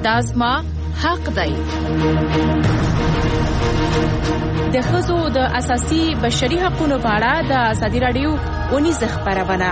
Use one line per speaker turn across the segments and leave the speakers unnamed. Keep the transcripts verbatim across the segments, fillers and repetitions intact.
دا زما حق دی. د ښځو د اساسي بشري حقوقو په اړه د ازادي راډیو ونیزه خبرونه.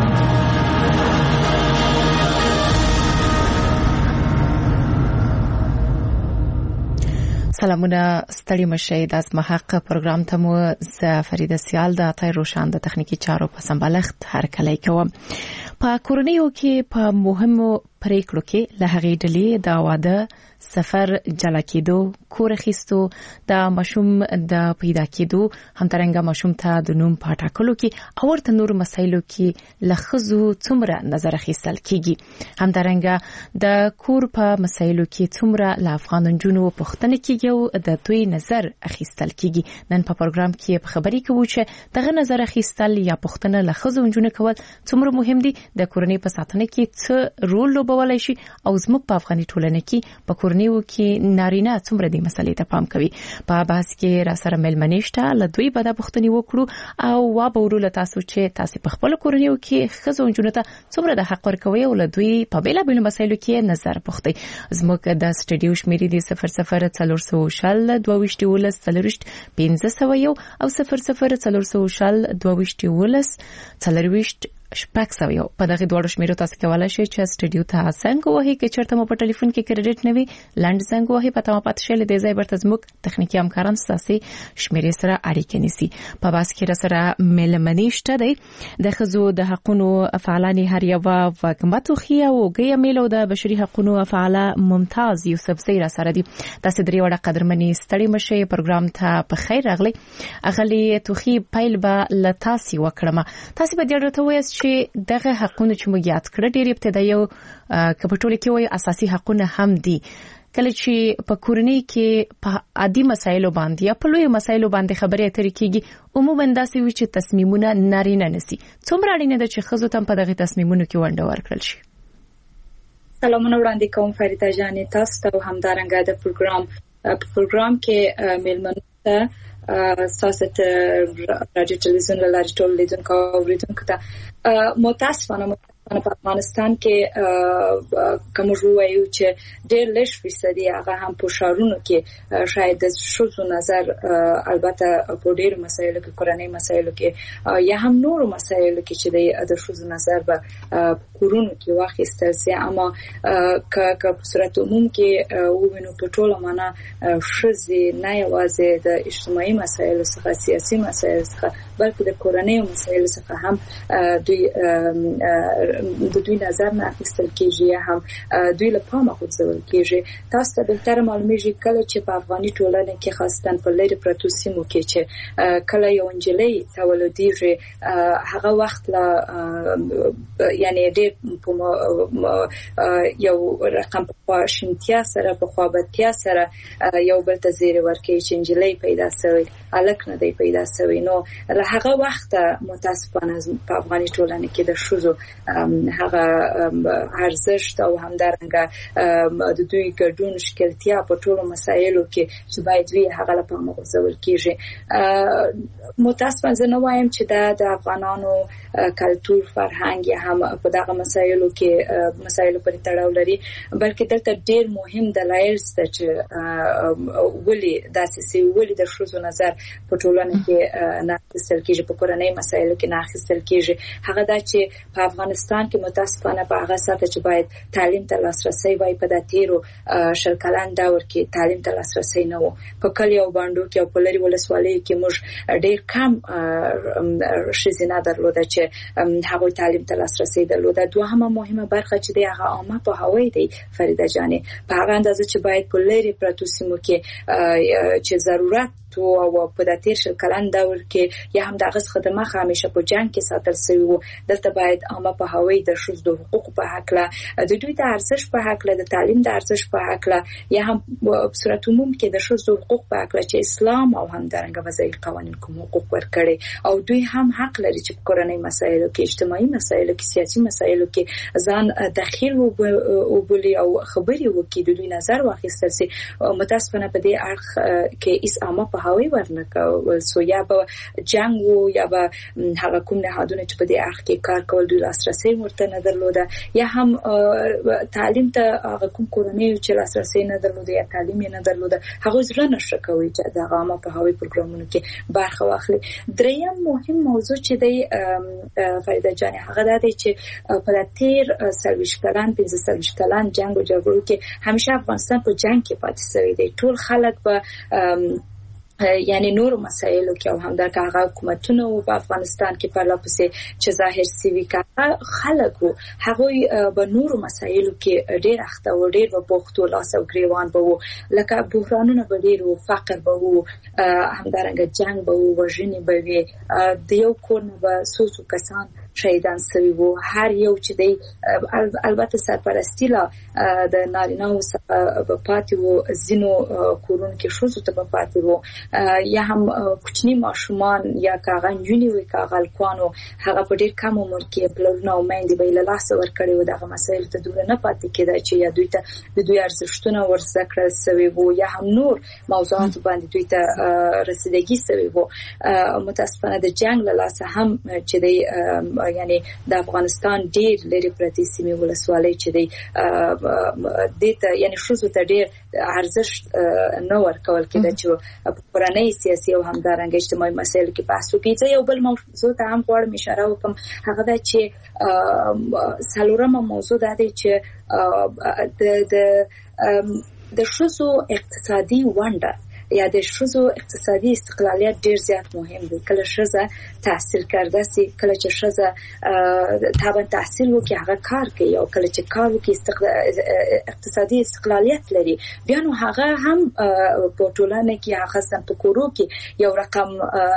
سلامونه، ستړي مشئ. د ازما حق پروګرام ته مو ز فریده سیال د تای روشان د تخنیکی چارو په سمبالښت هر کله کوم. په کورنیو کې په مهمو پریکړو کې له هغې ډلې د واده، سفر، جلا کېدو، کور اخیستو، د ماشوم د پیدا کېدو، همدارنګه ماشوم ته د نوم په ټاکلو کې او ورته نور مسایلو کې له ښځو څومره نظر اخیستل کېږي. همدارنګه د کور په مسایلو کې څومره له افغان نجونو پوښتنه کېږي او د دوی نظر اخیستل کېږي. نن په پروګرام کې په خبري کوو چې دغه نظر اخیستل یا پوښتنه له ښځو نجونو کول څومره مهم دي، د کورنۍ په ساتنه کې څه رول لوبولای شي او زموږ په افغاني ټولنه کې په کورنیو کې نارینه څومره دې مسلې ته پام کوي. په بحث کې را سره مېلمنې شته، له دوی به دا پوښتنې وکړو او وا به ورو له تاسو چې تاسو په خپل کورنیو کې ښځو نجونو ته څومره د حق ورکوي او له دوی په بیلابېلو مسایلو کې نظر پوښتي. زموږ د سټډیو شمیرې دي صفر صفر څلور سوه شل دوه ویشت ولس څلورویشت پنځه سوه یو او صفر صفر څلور سوه شل دوه ویشت ولس څلورویشت شپږ سوه یو. په دغه دوه شمیرو تاسو کولای شئ چې سټډیو ته څنګه وهي کې چرته مو په ټلیفون کې کریډټ نه وي لاند څنګه وهي پته ما پات شل د ځای برته زموږ تخنیکی همکاران ساسي شمیرې سره اړیکه نیسي. په باس کې را سره مېلمنې شته دی د ښځو د حقوقو فعالانی هر یو وګمتو خیا او ګیا میلو د بشري حقوقو فعال ممتاز یوسف زی را سره دي. تاسو درې وړه قدرمنې ستړي مشي پروګرام ته په خیر راغلی. اغلی توخي پایل به لتاسي وکړم. تاسو به ډېر ته وایي چې دغه حقونه چې موږ یاد کړل ډېر ابتدایي او کپټول کې وایي اساسي حقونه هم دي. کله چې په کورنۍ کې په عادي مسایلو باندې یا په لوی مسایلو باندې خبرې اترې کیږي، عموما داسې وي چې تصمیمونه نارینه نسی. څومره اړینه ده چې ښځو ته په دغه تصمیمونو کې ونډه ورکړل شي؟
سلامونه وړاندې کوم فریده جانې، تاسو ته همدارنګه د پروګرام په پروګرام کې میلمنو ته سیاست رادیو تلویزیون لاري ټول لیدونکو او اوریدونکو ته متاسفانه په افغانستان کې کوم وایو چې ډېر لږ فیصدي هغه هم په شهرونو کې شاید د شذو نظر البته په ډېر مسایلو کې کورنۍ مسایلو کې یا هم نور مسایلو کې چې د شذو نظر به کورونو کې واخیستل سي، اما که په صورت عموم کې وینو په ټوله معنا شذې نه یوازې د اجتماعي مسایلو څخه سیاسي مسایلو څخه بلکې د کورنۍ مسایلو څخه هم دوی د دوی نظر نه اخیستل کېږي یا هم دوی له پامه غورځول کېږي. تاسو ته بهتره معلومیږي کله چې په افغاني ټولنه کې خاصتاً په لرې پرتو سیمو کې چې کله یو نجلۍ تولدېږي هغه وخت لا یعنی ډېر یو رقم په شینتیا سره په خوابتیا سره یو بل ته زیری ورکوي چې نجلۍ پیدا شوی الک نه دی پیدا شوی. نو له هغه وخت متاسفانه په افغاني ټولنه کې د ښځو هغه ارزښت او همدارنګه د دوی ګډون شکلتیا په ټولو مسایلو کې چې باید وی هغه لپاره مغزول کیږي. متاسفانه زه نه وایم چې دا د افغانانو کلتور فرهنګ یا هم په دغه مسایلو کې مسایلو پرې تړاو لري، بلکې دلته ډېر مهم دلایل شته چې ولې داسې سي ولې د ښځو نظر په ټولنه کې نه اخیستل کیږي، په کورنۍ مسایلو کې نه اخیستل کیږي. هغه دا چې په افغانستان کې متاسفانه په هغه ساته چې باید تعلیم ته لاسرسي وای په د تیرو شل کلن دور کې تعلیم ته لاسرسي نه وو. په کلیو او باندو کې او په لري ولسوالۍ کې موږ ډېر کم ښځینه درلوده چې هغه تعلیم ته لاسرسي درلوده. دوهمه مهمه برخه چې د هغه عامه په هوای دی فریده جانې، په هغه اندازه چې باید په لري پرتو سیمو کې چې ضرورت او په د تیر شل کلن دور کې یا هم دغه خدمات همیشه په جنگ کې ساتل شوی وو. دلته باید عامه په هوای د ښځو د حقوق په حق له د دوی د ارزښت په حق له د تعلیم د ارزښت په حق له یا هم په صورت عموم کې د ښځو حقوق په حق له چې اسلام او هم درنګ وضعي قوانين کوم حقوق ورکړي او دوی هم حق لري چې په کورنۍ مسایلو کې اجتماعي مسایلو کې سیاسي مسایلو کې ځان داخل او بلی او خبري وکړي د دوی نظر واخیستل سي. متاسفانه په دې اړه کې اس عامه په پوهاوی ورنکول سو یا به جنگ و یا به هغه کوم نهادونه چې په دې اړه کې کار کول دوی لاسرسي ورته نه درلوده یا هم تعلیم ته هغه کوم کورنۍ چې لاسرسي نه درلوده یا تعلیم نه درلوده هغه زړه نشه کوي چې د عامه پوهاوی پروګرامونو کې برخه واخلي. دریم مهم موضوع چې دی فریده جان هغه دی چې په تیر سرویس کلان پنځه سرویس کلان جنگ او جګړو کې همیشه افغانستان په جنگ کې پاتې شوی دی. ټول خلک په یعنی نور مسایلو کې او هم د هغه حکومتونو په افغانستان کې په لاپسې چې ظاهر سیوي کا خلکو هغه به نور مسایلو کې ډېر اخته و ډېر په پښتو لاس او گریوان به وو لکه بحرانونه به ډېر وو فقر به وو همدارنګه جنگ به وو وژنې به وي د یو کور نه به څو څو کسان شهیدان سوي وو. هر یو چې دی البته سرپرستی لا د نارینه‌و څخه په پاتې وو ځینو کورونو کې ښځو ته په پاتې وو یا هم کوچني ماشومان یا کاغه نجونې وي کاغه الکوانو هغه په ډېر کم عمر کې پلرونه او میندې به له لاسه ورکړي وو. دغه مسایل ته دومره نه پاتې کېده چې یا دوی ته د دوی ارزښتونه ورزده کړل سوي وو یا هم نور موضوعات باندې دوی ته رسیدګي سوي وو. متاسفانه د جنگ له لاسه هم چې دی یعنی د افغانستان ډېر لري پرتې سیمې ولسوالۍ چې دی د ته یعنی شوزو ته ډېر ارزښت نه ورکول کېده چې په قرآني سیاسي او همدارنګه اجتماعي مسایلو کې بحث وکړي. یو بل موضوع ته هم غواړم اشاره وکړم هغه دا چې څلورمه موضوع دا دی چې د د د شوزو اقتصادي ونډه یا د ښځو اقتصادي استقلالیت ډیر زیات مهم دی. کله ښځه تحصیل کرده سي کله چې ښځه طبعا تحصیل وکړي هغه کار کوي او کله چې کار وکړي اقتصادي استقلالیت لري بیا نو هغه هم په ټولنه کې هغه سم په کورو کې یو رقم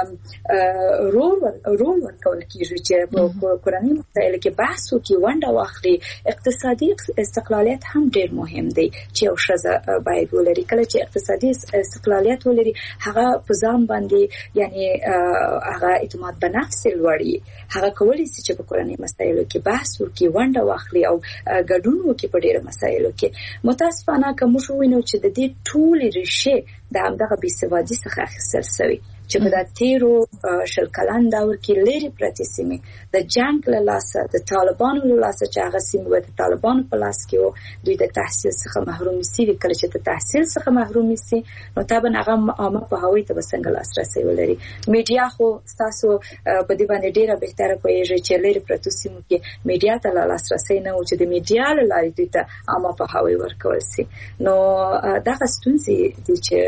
رول رول ورکول کیږي چې په کورنۍ مسایلو کې بحث وکړي ونډه واخلي. اقتصادي استقلالیت هم ډیر مهم دی چې یو ښځه باید ولري. کله چې اقتصادي استقلالیت ولري هغه په ځان باندې یعنی هغه اعتماد په نفس لوړي هغه کولی چې په کورنۍ مسایلو کې بحث وکړي ونډه واخلي او ګډون وکړي په ډیرو مسایلو کې. متاسفانه کوم شو وینو چې د دې ټول ریښې د همدغه بې سوادي څخه اخیستل شوی چې په د تیرو شل کلن دور کې لري پرتې سیمې د جنگ له لاسه د طالبانو له لاسه چې هغه سیمې د طالبانو په لاس کې وو دوی د تحصیل څخه محروم سي کله چې د تحصیل څخه محروم سي نو طبعا هغه عامه په هوی ته څنګه لاسرسي ولري. میډیا خو تاسو په دې باندې ډیره بهتره پوهیږئ چې لري پرتې سیمې کې میډیا ته لاسرسي نه و چې د میډیا له لارې دوی ته عامه په هوی ورکول سي. نو دغه ستونزې دي چې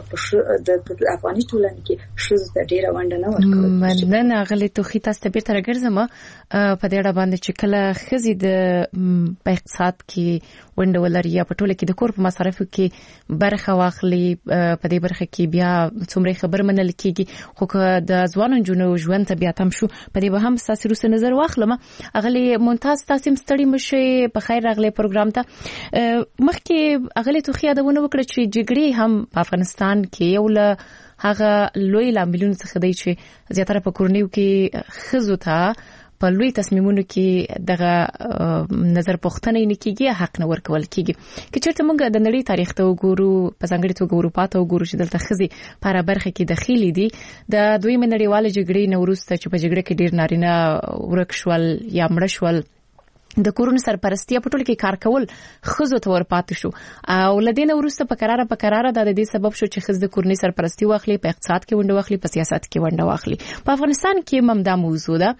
د افغاني ټولنې کې شوز د ډیره ونډه نه ورکول.
مننه غلې توخی تاسو ته بیرته راګرځم په دې اړه باندې چې کله خزي د په اقتصاد کې ونډه ولري یا په ټوله کې د کور په مصارفو کې برخه واخلي په دې برخه کې بیا څومره خبر منل کېږي خو د ځوانو جنو ژوند ته بیا تم شو په دې به هم ساسي روس نظر واخلم. اغلی ممتاز تاسو مستړی مشه په خیر راغلی پروګرام ته مخکې اغلی توخی یادونه وکړه چې جګړې هم په افغانستان کې یو له هغه لوی لاملونه څخه دی چې زیاتره په کورنیو کې خزو ته په لوی تصمیمونو کې دغه نظر پوښتنه نه کیږي حق نه ورکول کیږي. که چېرته موږ د نړۍ تاریخ ته وګورو په ځانګړي توګه اروپا ته وګورو چې دلته خزي په برخه کې داخلي دي د دویمه نړیواله جګړې نه وروسته چې په جګړه کې ډیر نارینه ورک شول یا مړ شول د کورونو سرپرستی په ټول کې کار کول خزو ته ورپاتې شو او لدینه ورسته په قراره په قراره د دې سبب شو چې خز د کورنۍ سرپرستی واخلي په اقتصاد کې ونډه واخلي په سیاست کې ونډه واخلي. په افغانستان کې ممدا موضوع ده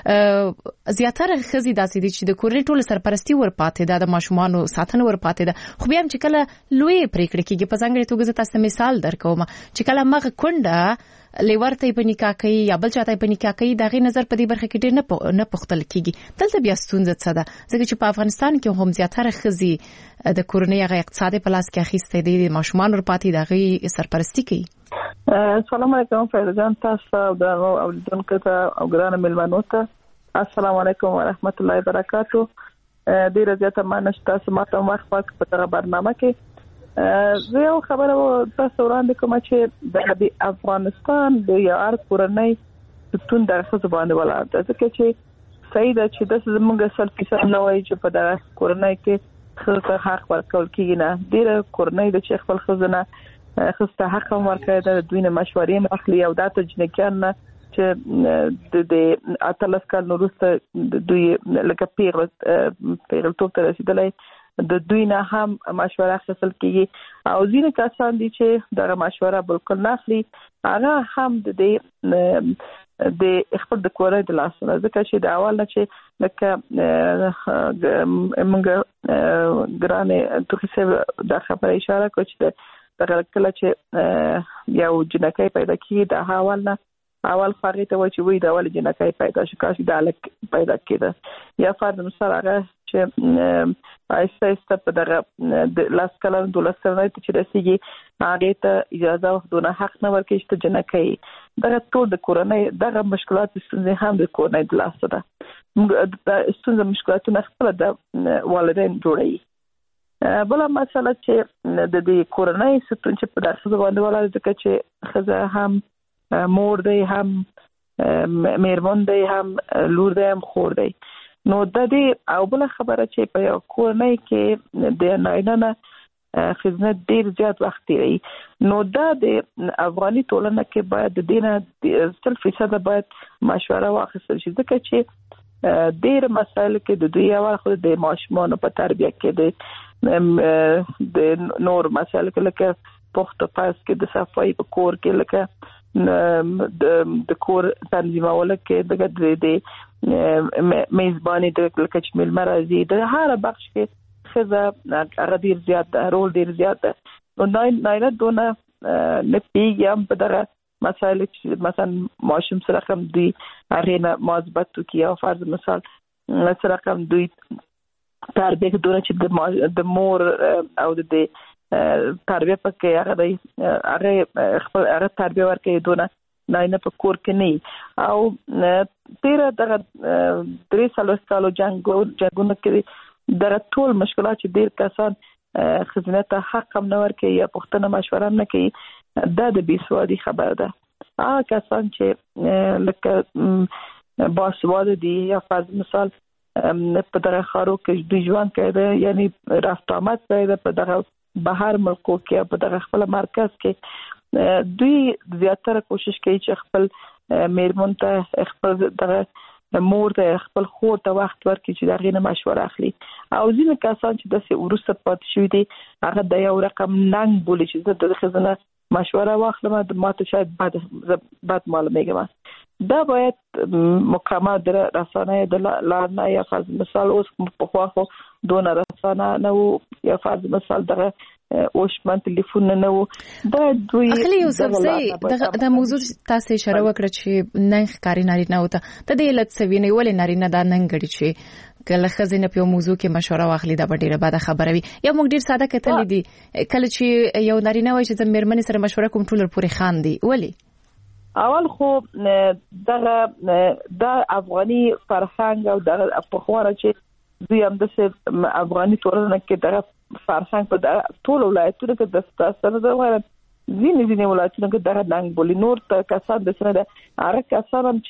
زیاتره خزي داسې دي چې د کورنۍ ټول سرپرستی ورپاتې ده د ماشومان ساتنه ورپاتې ده خو بیا هم چې کله لوی پریکړه کېږي په ځانګړي توګه تاسو مثال درکوم چې کله مغه کونډه لیورته په نکاح کوي یا بل چاته په نکاح کوي دغه نظر په دې برخه کې ډېر نه نه پختل کیږي. دلته بیا ستونزه څه ده ځکه چې په افغانستان کې هم زیاتره خزي د کورنۍ هغه اقتصادي پلاس کې اخیسته دي ماشومان ورپاتې دغه سرپرستی کوي.
السلام علیکم فیض جان تاسو د اوریدونکو ته او ګران ملمنو ته السلام علیکم ورحمت الله وبرکاتہ. ډیر زیاته مننه تاسو ماته وخت په دغه برنامه کې زه یو خبره تاسو وړاندې کوم چې د افغانستان د یار کورنۍ ستون د خصوص باندې ولاړ ده ځکه چې صحیح ده چې د زموږ سلفي سره نه وایي چې په دغه کورنۍ کې خلک حق ورکول کیږي نه ډیر کورنۍ د چې خپل خزانه خسته حق ورکړی د دوی نه مشورې اخلي او د تجنکان چې د اتلس کال وروسته دوی لکه پیغل پیغل توپ ته رسیدلې د دوی نه هم مشوره اخیستل کیږي او ځینې کسان دي چې دغه مشوره بالکل نه اخلي هغه هم د دې د خپل د کورنۍ د لاسونه ځکه چې د اول نه چې لکه موږ ګرانه توخي سره د خبرې اشاره کوي چې دغه کله چې یو جنکۍ پیدا کیږي د اول نه اول خاري ته وای چې وې د اول جنکۍ پیدا شو کاشي د الک پیدا کېده یا فرض مثال هغه چې آیسته آیسته په دغه د لاس کلن دولس سره چې رسیږي هغه ته اجازه وخدونه حق نه ورکړي چې جنکۍ دغه ټول د کورنۍ دغه مشکلات ستونزې هم د کورنۍ د لاس ده د ستونزې مشکلاتونه خپل د والدین جوړي بل مسله چې د دې کورنۍ ستونزې په داسې باندې ولاړ ځکه چې خزه هم مور دی هم میرمن دی هم لور دی هم خور دی نو د دې او بل خبره چې په کورنۍ کې د ناینه خدمت ډیر زیات وخت دی نو دا د افغاني ټولنه کې باید د دینه سل فیصد باید مشوره واخیستل شي ځکه چې ډیر مسایل کې د دوی اول خو د ماشومان په تربیه کې د نور مسایل کې لکه پخته پاس کې د صفای په کور کې لکه د د کور تنظیمول کې دغه د میزبانی د لکه چې مل مرزي د هر بخش کې خزه هغه ډیر زیات رول ډیر زیات نو نه نه دونه نه پیګم په دغه مسایل چې مثلا ماشوم سره کوم دی هغه نه مثبت کی او فرض مثال سره کوم دوی تربیه دونه چې د مور او د تربیه پکې هغه دی هغه خپل هغه تربیه ورکې دونه نه نه په کور کې نه او تیر دغه درې سالو کالو جنگ جنگونه کې دغه ټول مشکلات چې ډیر کسان خدمت حق هم نه ورکې یا پښتنه مشوره نه کوي دا د بیسوادي خبر ده هغه کسان چې لکه باسواد دي یا فرض مثال په دغه خارو کې دوی ژوند کوي یعنی رفت آمد کوي په دغه بهر ملکو کې په دغه خپل مرکز کې دوی زیاتره کوشش کوي چې خپل میرمن ته خپل دغه مور ته خپل خور ته وخت ورکړي چې دغه نه مشوره اخلي او ځینې کسان چې د سه ورسته پات شوی دي هغه د یو رقم ننګ بولی چې د خزانه مشوره واخلم د ماته شاید بعد بعد معلومه دا باید مکمل در رسانه د لارنه یا فرض مثال اوس په خواخو دون رسانه نو یا فرض مثال دغه اوشمن ټلیفون نه وو باید دوی
اخلي یوسف زئی د موضوع تاسو اشاره وکړه چې نن ښکاری ناری نه وته ته د علت سوینې ولې ناری نه دا نن غړي چې کله خزینه په موضوع کې مشوره واخلي دا ډیره بده خبره وي یا موږ ډیر ساده کتل دي کله چې یو ناری نه وای چې د میرمنې سره مشوره کوم ټول پورې خان دي ولی
اول خو دغه د افغاني فرهنګ او د پخوانه چې دوی هم د افغاني ټولنه کې دغه فرهنګ په ټول ولایتونو کې د ستاسو د غوړ ځینې ځینې ولایتونو کې دغه ننګ بولی نور ته کسان د سره د هغه کسان هم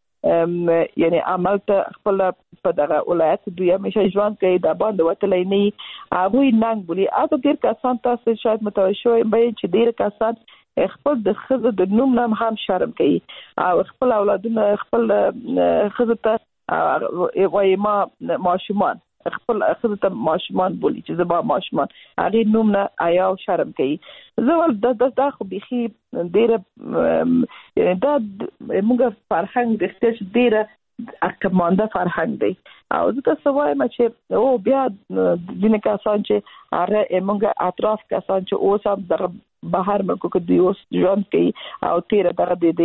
چې یعنی عمل ته خپل په دغه ولایت دوی همیشه ژوند کوي د باندې وتلې نه هغه ننګ بولی اته ډیر کسان تاسو شاید متوجه وي چې ډیر کسان خپل د خزه د نوم نام هم شرم کوي او خپل اولادونه خپل خزه ته وایي ما ماشومان خپل خزه ته ماشومان بولی چې زما ماشومان هغه نوم نه آیا شرم کوي زول د د خو بيخي ډیره یعنی دا موږ فرهنګ د ستاسو ډیره اکمانده فرهنګ دی او زه تاسو وایم چې او بیا د نه کسان چې هغه موږ اطراف کسان چې اوس هم د بهر ملکو کې دی اوس ژوند کوي او تیر دغه د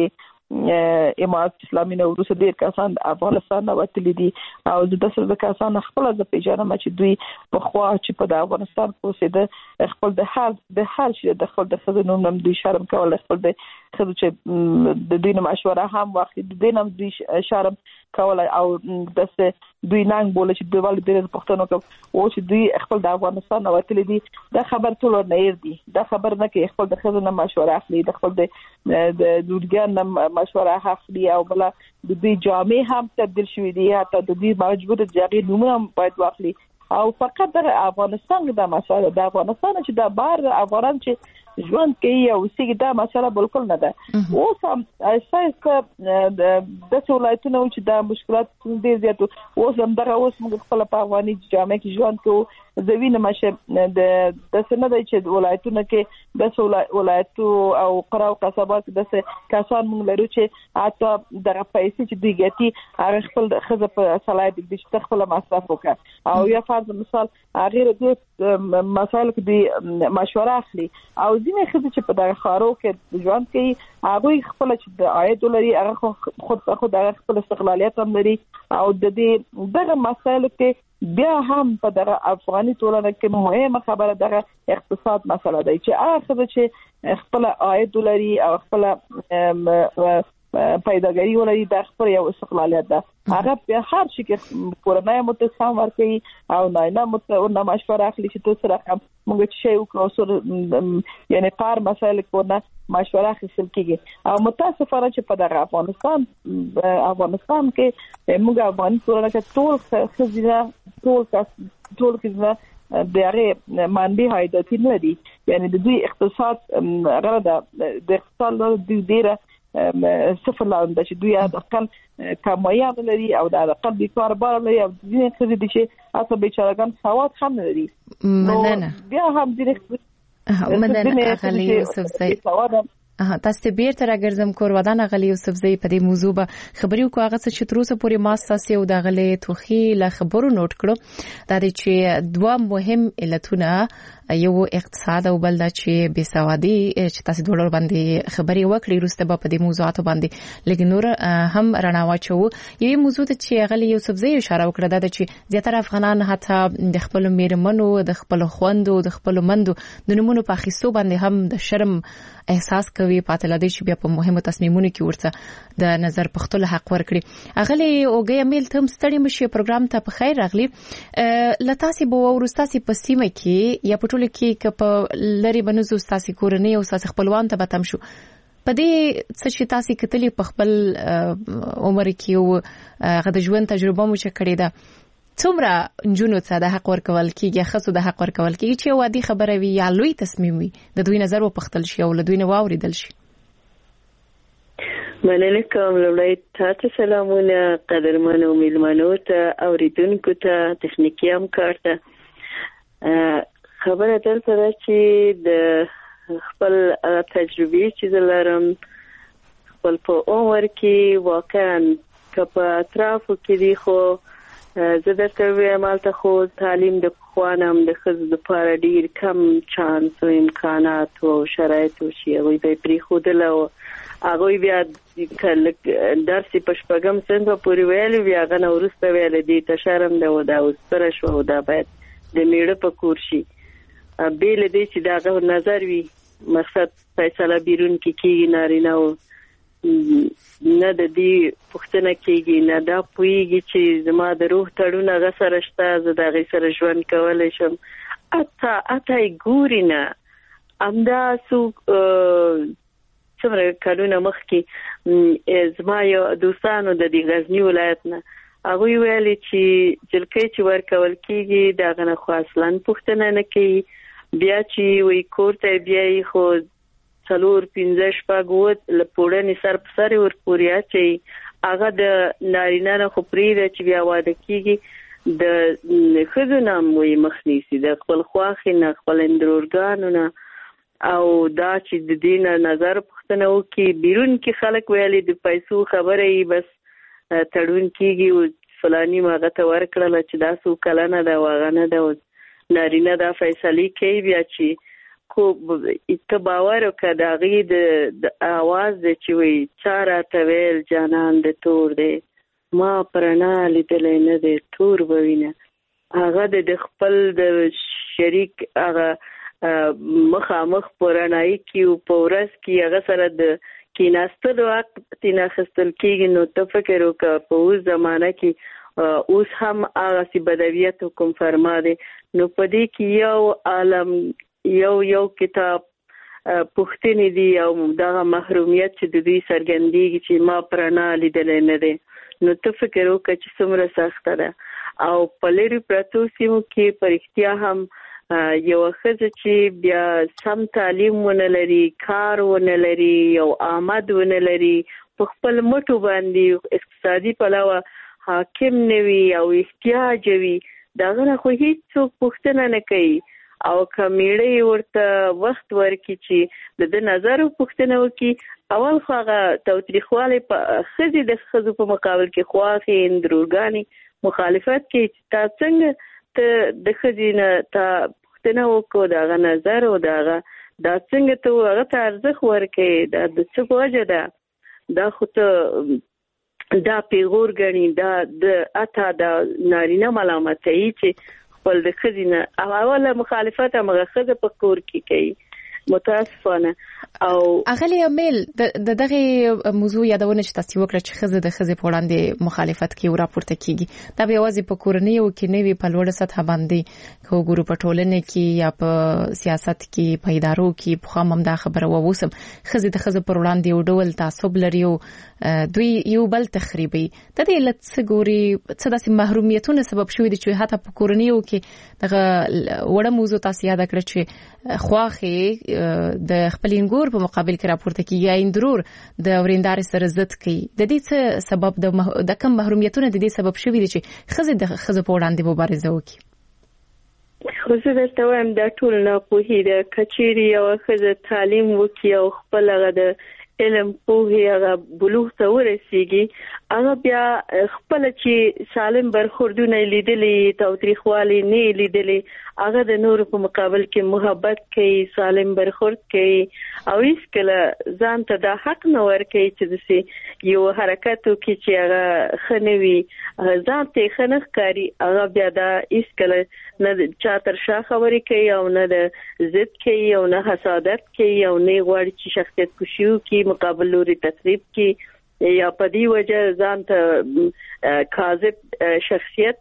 امارات اسلامي نو روس ډیر کسان افغانستان نه وتلي دي او د داسې کسان خپل د پیژنه چې دوی په خوا چې په افغانستان کې اوسېده خپل د هر د هر شي د خپل د خزینو نوم دوی شرم کول خپل د خزو چې د دوی نه مشوره هم وخت د دوی نوم دوی شرم کول او داسې دوی ننګ بوله چې دوی ول د پښتنو کې او چې دوی خپل د افغانستان نه وتلي دي دا خبر ټول نه ير دي دا خبر نه کې خپل د خزو نه مشوره اخلي د خپل د د دوړګان نه مشوره اخلي او بل د دې جامع هم تبدیل شوې دي حتی د دې موجوده ځای نومونه باید واخلي او فقط د افغانستان د مسایل د افغانستان چې د بار افغانان چې ژوند کوي او سیګ دا مسله بالکل نه ده. اوس هم اساسه د ولایتونو چې دا مشکلات ډېر زیات اوس هم دغه اوس موږ خپل په افغاني جامعه کې ژوند کوو زوینه مشه د د سند چې ولایتونو کې د ولایتو او قرا او قصبات د کسان موږ لرو چې اته دغه پیسې چې دوی ګټي هغه خپل خزه په صلاحیت دي چې خپل مصرف وکړي او یا فرض مثال غیر د مسایل کې دی مشوره اخلي او ځینې خزه چې په دغه خارو کې ژوند کوي هغه خپل چې د عاید لري هغه خود په خود هغه خپل استقلالیت هم لري او د دې دغه مسایل کې بیا هم په دغه افغاني ټولنه کې مهمه خبره دغه اقتصاد مسله ده چې هغه چې خپل عاید لري او خپل پیداګری ولري د خپل یو استقلالیت ده هغه په هر شي کې کورنۍ متصام ورکړي او نه نه مشوره اخلي چې تاسو راکم موږ چې شی وکړو یعنی کار مسایل کورنۍ مشوره اخیستل کیږي او متاسفانه چې په دغه افغانستان افغانستان کې موږ افغاني ټولنه کې ټول خزینه ټول ټول خزینه د هغه منبع عایداتي نه دي یعنی د دوی اقتصاد غره د اقتصاد د ډیره صفر لاندې چې دوی د خپل کمایه لري او د خپل بیکار بار لري او ځینې خزې دي چې اته بیچارهګان سواد هم لري
مننه
بیا هم ځینې
مننه اغلی یوسف زئی تاسو ته بیرته راګرځم کور ودان اغلی یوسف زئی په دې موضوع به خبرې وکړو هغه څه چې تر اوسه پورې ما ساسي او د غلې توخي له خبرو نوٹ کړو دا چې دوه مهم علتونه یو اقتصاد او بل دا چې بېسوادي چې تاسو ډولر باندې خبرې وکړې روسته په دې موضوعات باندې لکه نور هم رڼا واچو یوه موضوع ته چې غلې یوسف زئی اشاره وکړه دا چې زیاتره افغانان حتی د خپل میرمنو د خپل خوندو د خپل مندو د نمونه په خصو باندې هم د شرم احساس کوي پاتې لدی چې بیا په مهمو تصمیمونو کې ورته د نظر پختل حق ورکړي اغلی اوګه میل تم ستړي مشه پروګرام ته په خیر راغلی لتاسي بو ورستاسي په سیمه کې یا په ټول کې کپ لری بنوزو ستاسي کورنۍ او ستاسي خپلوان ته بتم شو په دې څه چې تاسو کتلی په خپل عمر کې او غد ژوند تجربه مو چکړې ده څومره جنونو ته د حق ورکول کیږي خاصو د حق ورکول کیږي چې وادي خبره وي یا لوی تصمیم وي د دوی نظر و پختل شي او له دوی نه واوریدل شي
مننه کوم لومړی تاسو سلامونه قدرمنو میلمنو ته اوریدونکو ته تخنیکی همکار ته خبره دلته ده چې د خپل تجربې چې لرم خپل په عمر کې واقعا که په اطرافو کې دی خو زه درته وایم هلته خو تعلیم د پخوانم د ښځو دپاره ډېر کم چانس او امکانات او شرایط وشي هغوی به یې پرېښودل او هغوی بیا درس یې په شپږم صنف پورې ویلی بیا هغه نه وروسته ویلی دې ته شرم ده او دا اوس سپره شوه او دا باید د میړه په کور شي بې له دې چې د هغه نظر وي مقصد فیصله بیرون کې کېږي نارینه او نه د دې پوښتنه کېږي نه دا پوهېږي چې زما د روح تړون هغه سره شته زه د هغې سره ژوند کولی شم اته اته یې ګوري نه همدا څوک څومره کلونه مخکې زما یو دوستانو د دې غزني ولایت نه هغوی ویلي چې جلکۍ چې ورکول کېږي د هغه نه خو اصلا پوښتنه نه کوي بیا چې وایي کور ته بیایي خو څلور پنځه شپږ اووه له پوړنې سر په سر یې ورپورې اچوي هغه د نارینه نه خو پرېږده چې بیا واده کېږي د ښځو نه هم وایي مخ نیسي د خپل خواښې نه خپل اندرورګانو نه او دا چې د دې نه نظر پوښتنه وکړي بیرون کې خلک ویلي د پیسو خبره یې بس تړون کېږي او فلاني م هغه ته ورکړله چې دا څو کلنه ده او هغه نه ده نارینه دا فیصلې کوي بیا چې خو ته باور وکړه د هغې د اواز دی چې وایي چا راته ویل جانان د تور دی ما په رڼا لیدلی نه دی تور به وینه هغه د خپل د شریک هغه مخامخ په رڼایي کې او په ورځ کې هغه سره د کېناستلو حق ترې اخیستل کېږي نو ته فکر وکړه په اوس زمانه کې اوس هم هغسې بدویت حکم فرما دی نو په دې کې یو عالم یو یو کتاب پوښتنې دي او دغه محرومیت چې د دوی څرګندېږي چې ما په رڼا لیدلی نه دی نو ته فکر وکړه چې څومره سخته ده او په لرې پرتو سیمو کې په رښتیا هم یو ښځه چې بیا سم تعلیم ونه لري، کار ونه لري، یو آمد ونه لري، په خپل مټو باندې اقتصادي پلوه حاکم نه وي او احتیاج وي، دغه نه خو هیڅوک پوښتنه نه کوي. او که میړه ورته وخت ورکړي چې د ده نظر پوښتنه وکړي، اول خو هغه تاوتریخوالی په ښځې د ښځو په مقابل کې خواښې اندرورګانې مخالفت کوي چې تا څنګه ته د ښځې نه تا پوښتنه وکړو، د هغه نظر او د هغه دا څنګه ته هغه ته ارزښت ورکړې، دا د څه په وجه ده، دا خو ته دا پیغور ګڼي، دا د اته د نارینه ملامتوي چې خپل د ښځې نه اوله مخالفت همغه ښځه په کور کې کوي. متاسفانه. او
اغلی امیل د دغه موضوع یادونه چې تاسو وکړه چې ښځه د ښځې په وړاندې مخالفت کوي او راپورته کیږي، دا به یوازې په کورنیو کې نه وي، په لوړه سطح باندې کو ګورو په ټولنه کې یا په سیاست کې، په ادارو کې، په خام هم دا خبره ووسم ښځې د ښځې پر وړاندې یو ډول تعصب لري او دوی یو بل تخریبي. د دې علت څه ګوري، څه داسې محرومیتونه سبب شوي دي چې حتی په کورنیو کې دغه وړه موضوع تاسو یاد کړئ چې خواخې د خپل انګور په مقابل کې راپورته کیږي، اندرور د ورندار سره ضد کوي. د دې څه سبب د مح... د کم محرومیتونه د دې سبب شوي دي چې ښځې د ښځو په وړاندې مبارزه وکړي؟
خو زه درته وایم دا ټول ناپوهي ده. که چیرې یوه ښځه تعلیم وکړي او خپل هغه د علم پوهې هغه بلوغ ته ورسیږي، هغه بیا خپل چې سالم برخوردونه لیدلي، تاوتریخوالی نه لیدلي، هغه د نورو په مقابل کې محبت کوي، سالم برخورد کوي او هیڅکله ځان ته دا حق نه ورکوي چې داسې یو حرکت وکړي چې هغه ښه نه وي، ځان ته یې ښه نه ښکاري، هغه بیا دا هیڅکله نه چا تر شا خبرې کوي او نه د ضد کوي او نه حسادت کوي او نه غواړي چې شخصیت کشي وکړي، مقابل لوري تخریب کوي یا په دې وجه ځان ته کاذب شخصیت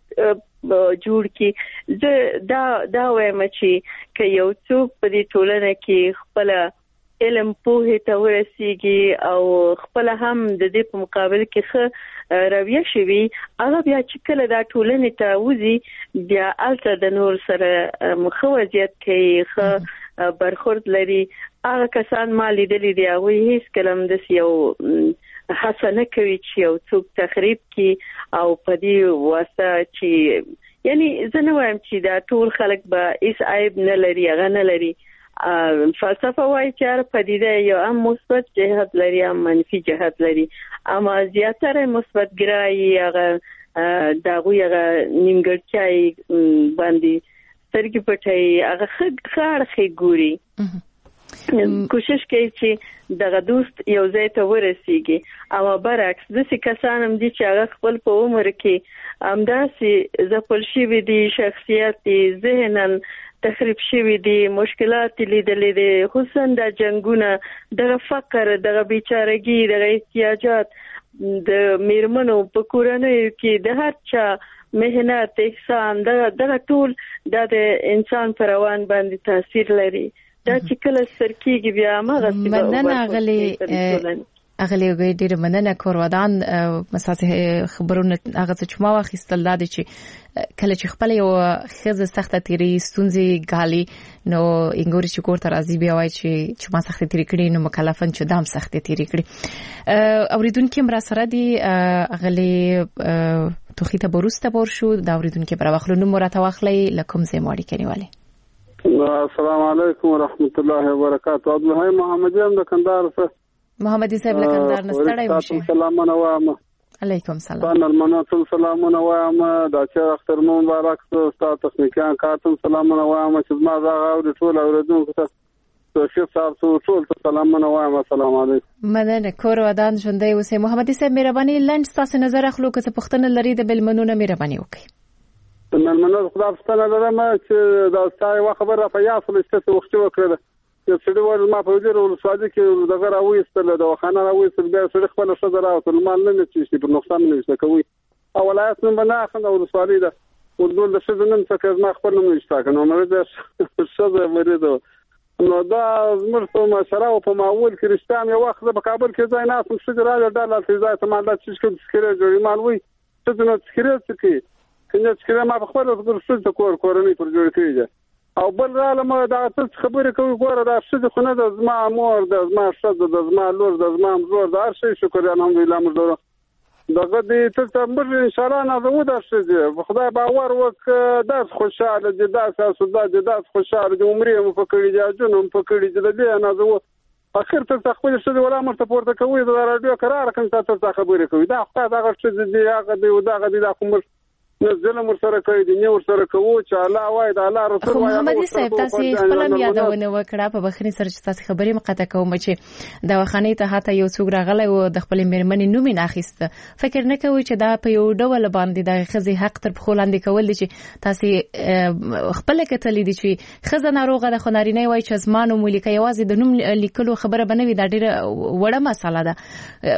جوړ کی. زه دا دا وایم چې که یو څوک په دې ټولنه کې خپل علم پوهې ته ورسیږي او خپل هم د دې په مقابل کې ښه رویه شوي، هغه بیا چې کله دا ټولنې ته وځي بیا هلته د نور سره ښه وضعیت کوي، ښه برخورد لري. هغه کسان ما لیدلي دي هغوی هیڅکله هم داسې یو هڅه نه کوي چې یو څوک تخریب کړي او په دې واسطه چې یعنی زه نه وایم چې دا ټول خلک به هیڅ عیب نه لري، هغه نه لري. فلسفه وایي چې هر پدیده یو هم مثبت جهت لري هم منفي جهت لري، اما زیاتره مثبت ګرایي هغه د هغوی هغه نیمګړتیاوې باندې سترګې پټوي، هغه ښه اړخ ګوري، کوشش کوي چې دغه دوست یو ځای ته ورسیږي. او برعکس داسې کسان هم دي چې هغه خپل په عمر کې همداسې ځپل شوي دي، شخصیت یې ذهناً تخریب شوي دي، مشکلات لیدلي دي، خصوصا د جنګونه، دغه فقر، دغه بیچارګي، دغه احتیاجات د میرمنو په کورنیو کې د هر چا مهنت، احسان، دغه ټول د انسان پر روان باندې تاثیر لري. دا چې کله سرکیږي بیا مغه څه
مننه اغلی اغلی ډیر مننه کورودان مساسه خبرونه هغه چې ما واخیستل دا چې کله چې خپل یو خزه سخته تیری ستونزې غالي نو انګوري چې کوړه راځي بیا وای چې چې ما سخته تیری کړی نو مکلفن چې دام سخته تیری کړی. اوریدونکو مرا سره دی اغلی توخیته بروسته ورشو دا اوریدونکو پر واخلو نو مرته واخلې لکم زه ماړي کنيواله.
السلام علیکم ورحمت الله وبرکاته. عبد الحی محمدی هم د کندهار څخه.
محمدی صاحب له کندهار نستړی مشه.
سلامونه وایم.
علیکم سلام.
تاسو مننه سلامونه وایم دا چې اختر مو مبارک تاسو تخنیکان کاتم سلامونه وایم چې ما دا غوډ ټول اوریدونکو ته توفیق تاسو ټول ته سلامونه وایم. السلام علیکم.
مننه کور ودان ژوندۍ اوسئ. محمدی صاحب مهرباني لنډ تاسو نظر اخلو که څه پښتنه لري د بلمنونه مهرباني وکړئ.
نن خدا ستنه لرم چې دا ستای وا خبره په یاسل ست وخت وکړه چې څه ډول ما په دې ورو ساده کې دغه راوېستل د وخانه راوېستل بیا سره خپل شذ راوته مال نه چې په نقصان نه وسته کوي او ولایت نن بنا خنده ورو سوالي ده ودول د شذ نن څخه ما خپل نه وسته کنه مې ده شذ مریض نو دا زمر په مشره او په معول کرستان یو وخت په کابل کې ځای نه اسم شذ راځي ډاله چې ځای ته مال د چې کوم سکره جوړی مال وي څه نه سکره څه کې څنګه چې ما په خپل ورته څه کور کورنۍ پر جوړ کړی او بل رالم دا څه خبرې کوي ګوره دا څه خو نه د زما مور د زما ښځه د زما لور د زما زور د هر شي شکر الحمدلله موږ دغه دې ته موږ ان شاء الله نازو دا څه خدای باور وک داس خوشاله دي داس اسودا دي داس خوشاله دي عمرې مو فکرې دي جنوم فکرې دي دې نازو اخر ته خپل څه ولا مرته پورته کوي د رادیو قرار کوم تاسو خبرې کوي دا خدای دا څه دي هغه دی دا غدي دا کوم نو ظلم سره کوي د نور سره کوو چې الله وای د الله رسول وای
محمد صاحب تاسو خپل یادونه وکړه په بخنی سره چې تاسو خبرې مقاطع کوم چې د وخنی ته هاته یو څوک راغلی او د خپل میرمنې نوم نه اخیسته فکر نه کوي چې دا په یو ډول باندې د خزي حق تر خلاندې کول دي چې تاسو خپل کتلې دي چې خزه ناروغه د خنارینه وای چې زمانو ملک یوازې د نوم لیکلو خبره بنوي دا ډیره وړه مسله ده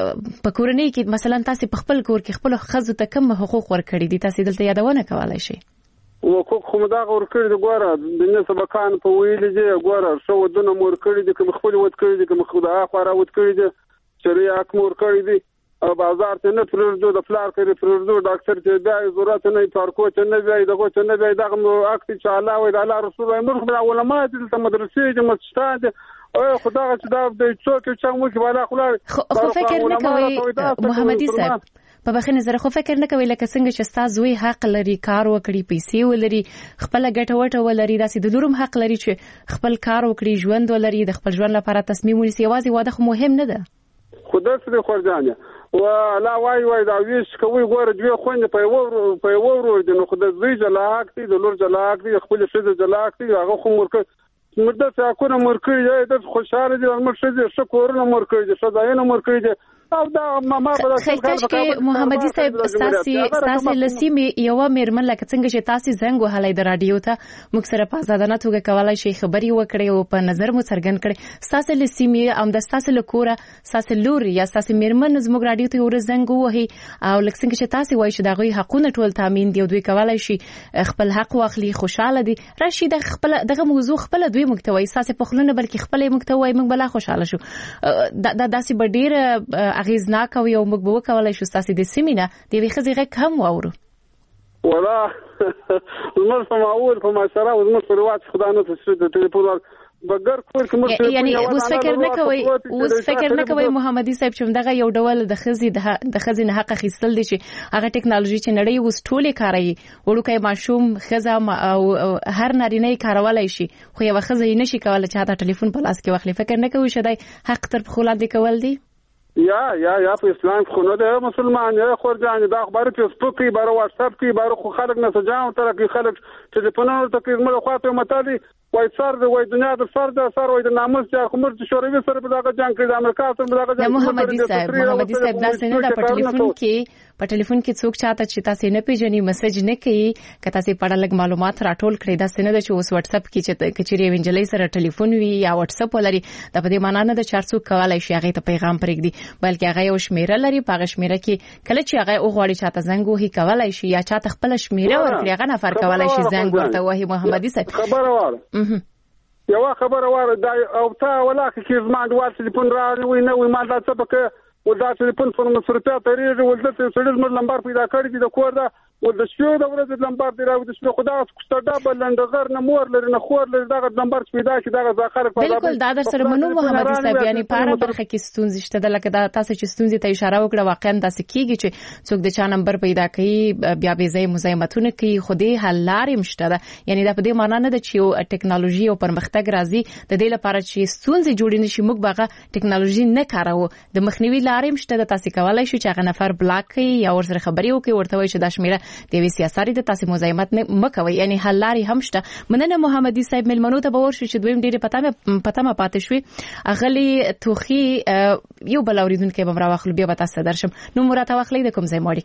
په کورنۍ کې مثلا تاسو په خپل کور کې خپل خزو ته کوم حقوق ورکړي دي تاسو دلته یادونه کولای شي
وکړو خو دا ورکړي د ګوره د نسبکان په ویلې دي ګوره شو ودونه مور کړی دي کوم خپل ود کړی دي کوم خدای خورا ود کړی دي شریعه اکمور کړی دي او بازار ته نه پرېږدو د فلار کې پرېږدو ډاکټر ته بیا ضرورت نه پارکو ته نه بیا دغه ته نه بیا دغه اکټ چې الله او د الله رسول الله مرخ بل علماء د مدرسې د مسجد او خدای چې دا د څوک چې موږ بالا خلار
خو فکر نه کوي محمدي صاحب په بخنه زره خو فکر نه کوي لکه څنګه چې تاسو وی حق لري کار وکړي پیسې ولري خپل ګټه وټه ولري داسې د لورم حق لري چې خپل کار وکړي ژوند ولري د خپل ژوند لپاره تصمیم ونیسي یوازې واده خو مهم نه ده
خدای سره خورځانه ولا وای وای دا ویش کوي ګوره دوی خوند په یو په یو ورو دي نو خدای زوی جلاک دي د لور جلاک دي خپل شې جلاک دي هغه خو مرکه مرده څه کو نه مرکه دي خوشاله دي مرشه دي شکر نه مرکه دي شدای نه مرکه دي او دا ما په
خیرکش کې محمدي صاحب تاسو تاسو لسیمه یو میرمن لکه څنګه چې تاسو زنګ وهلای د رادیو ته موږ سره په ازادانه توګه کولای شي خبري وکړي او په نظر مو څرګند کړي تاسو لسیمه ام د تاسو لکوره تاسو لور یا تاسو میرمن زموږ رادیو ته ور زنګ وهي او لکه څنګه چې تاسو وایي چې دغه حقونه ټول تامین دی او دوی کولای شي خپل حق واخلي خوشاله دي راشي د خپل دغه موضوع خپل دوی مکتوي تاسو په خلونه بلکې خپل مکتوي موږ بلا خوشاله شو دا داسې بډیر اغیزناک او یو موږ به کولای شو تاسو د سیمینه د وی خزي غږ هم واورو
ولا زموږ په معول په مشوره او زموږ په روایت خدای نه څه د ټلیفون بغیر کور کوم
یعنی اوس فکر نه کوي اوس فکر نه کوي محمدي صاحب چې دغه یو ډول د خزي د خزي نه حق اخیستل دي چې هغه ټکنالوژي چې نړۍ اوس ټوله کاروي وړوکې ماشوم خزه او هر نارینه کارولای شي خو یو خزه یې نشي کولای چې دا ټلیفون په لاس کې واخلي فکر نه کوي چې دای حق تر خلاندې کول دي
یا یا یا په اسلام خو نه ده مسلمان یا خورجان دا خبره فیسبوک کې بار واتس اپ کې بار خو خلک نه سجاو تر کې خلک ټلیفونونو ته کې مله خواته متالي وای سر د وای دنیا د سر د سر وای د ناموس چې کومر چې شوروي سره په دغه جنگ کې د امریکا سره په دغه جنگ
محمدي صاحب محمدي صاحب دا څنګه د په ټلیفون کې په ټلیفون کې څوک چاته چې تاسو نه پیژني میسج نه کوي که تاسو په اړه لګ معلومات راټول کړئ دا څنګه چې اوس واتس اپ کې چې کچري وینجلې سره ټلیفون وي یا واتس اپ ولري دا په دې معنی نه د چارڅو کولای شي هغه ته پیغام پرېږدي بلکې هغه یو شمیره لري په شمیره کې کله چې هغه وغواړي چاته زنګ وهي کولای شي یا چاته خپل شمیره ورکړي هغه نه فرق کولای شي زنګ ورته وهي محمدي صاحب
خبره واره یو خبره واره دا او تا ولاکه کې زما د واتس ټلیفون راوي نه وي ما دا څه پکې ولدا ټلیفون په مصرفه طریقې ولدا سړي زموږ نمبر پیدا کړی دی د کور دا ولدا شو د ورځې نمبر دی راو د شو خدا ستړه بل لندغر نه مور لري نه خور لري دا نمبر پیدا شي دا ځاخر په
بالکل دا در سره منو محمدي صاحب یعنی پاره برخه کې ستونزې شته د لکه دا تاسو چې ستونزې ته اشاره وکړه واقعا داسې کیږي چې څوک د چا نمبر پیدا کوي بیا به ځای مزاحمتونه کوي خو دې حل لارې مشته ده یعنی دا په دې معنی نه ده چې ټکنالوژي او پرمختګ راځي د دې لپاره چې ستونزې جوړې نشي موږ باغه ټکنالوژي نه کاروو د مخنیوي لارې مشته ده تاسو کولای شو چې هغه نفر بلاک کړي یا ورسره خبري وکړي ورته وایي چې دا شمیره د وی سیاسي د تاسو مزاحمت نه مکوي یعنی حل لارې هم شته مننه محمدي صاحب ملمنو ته باور شو چې دویم ډیره پته پته ما پاتې شوې اغلی توخي یو بل اوریدونکو به مرا واخلو بیا به تاسو درشم نو مراد واخلې د کوم ځای موري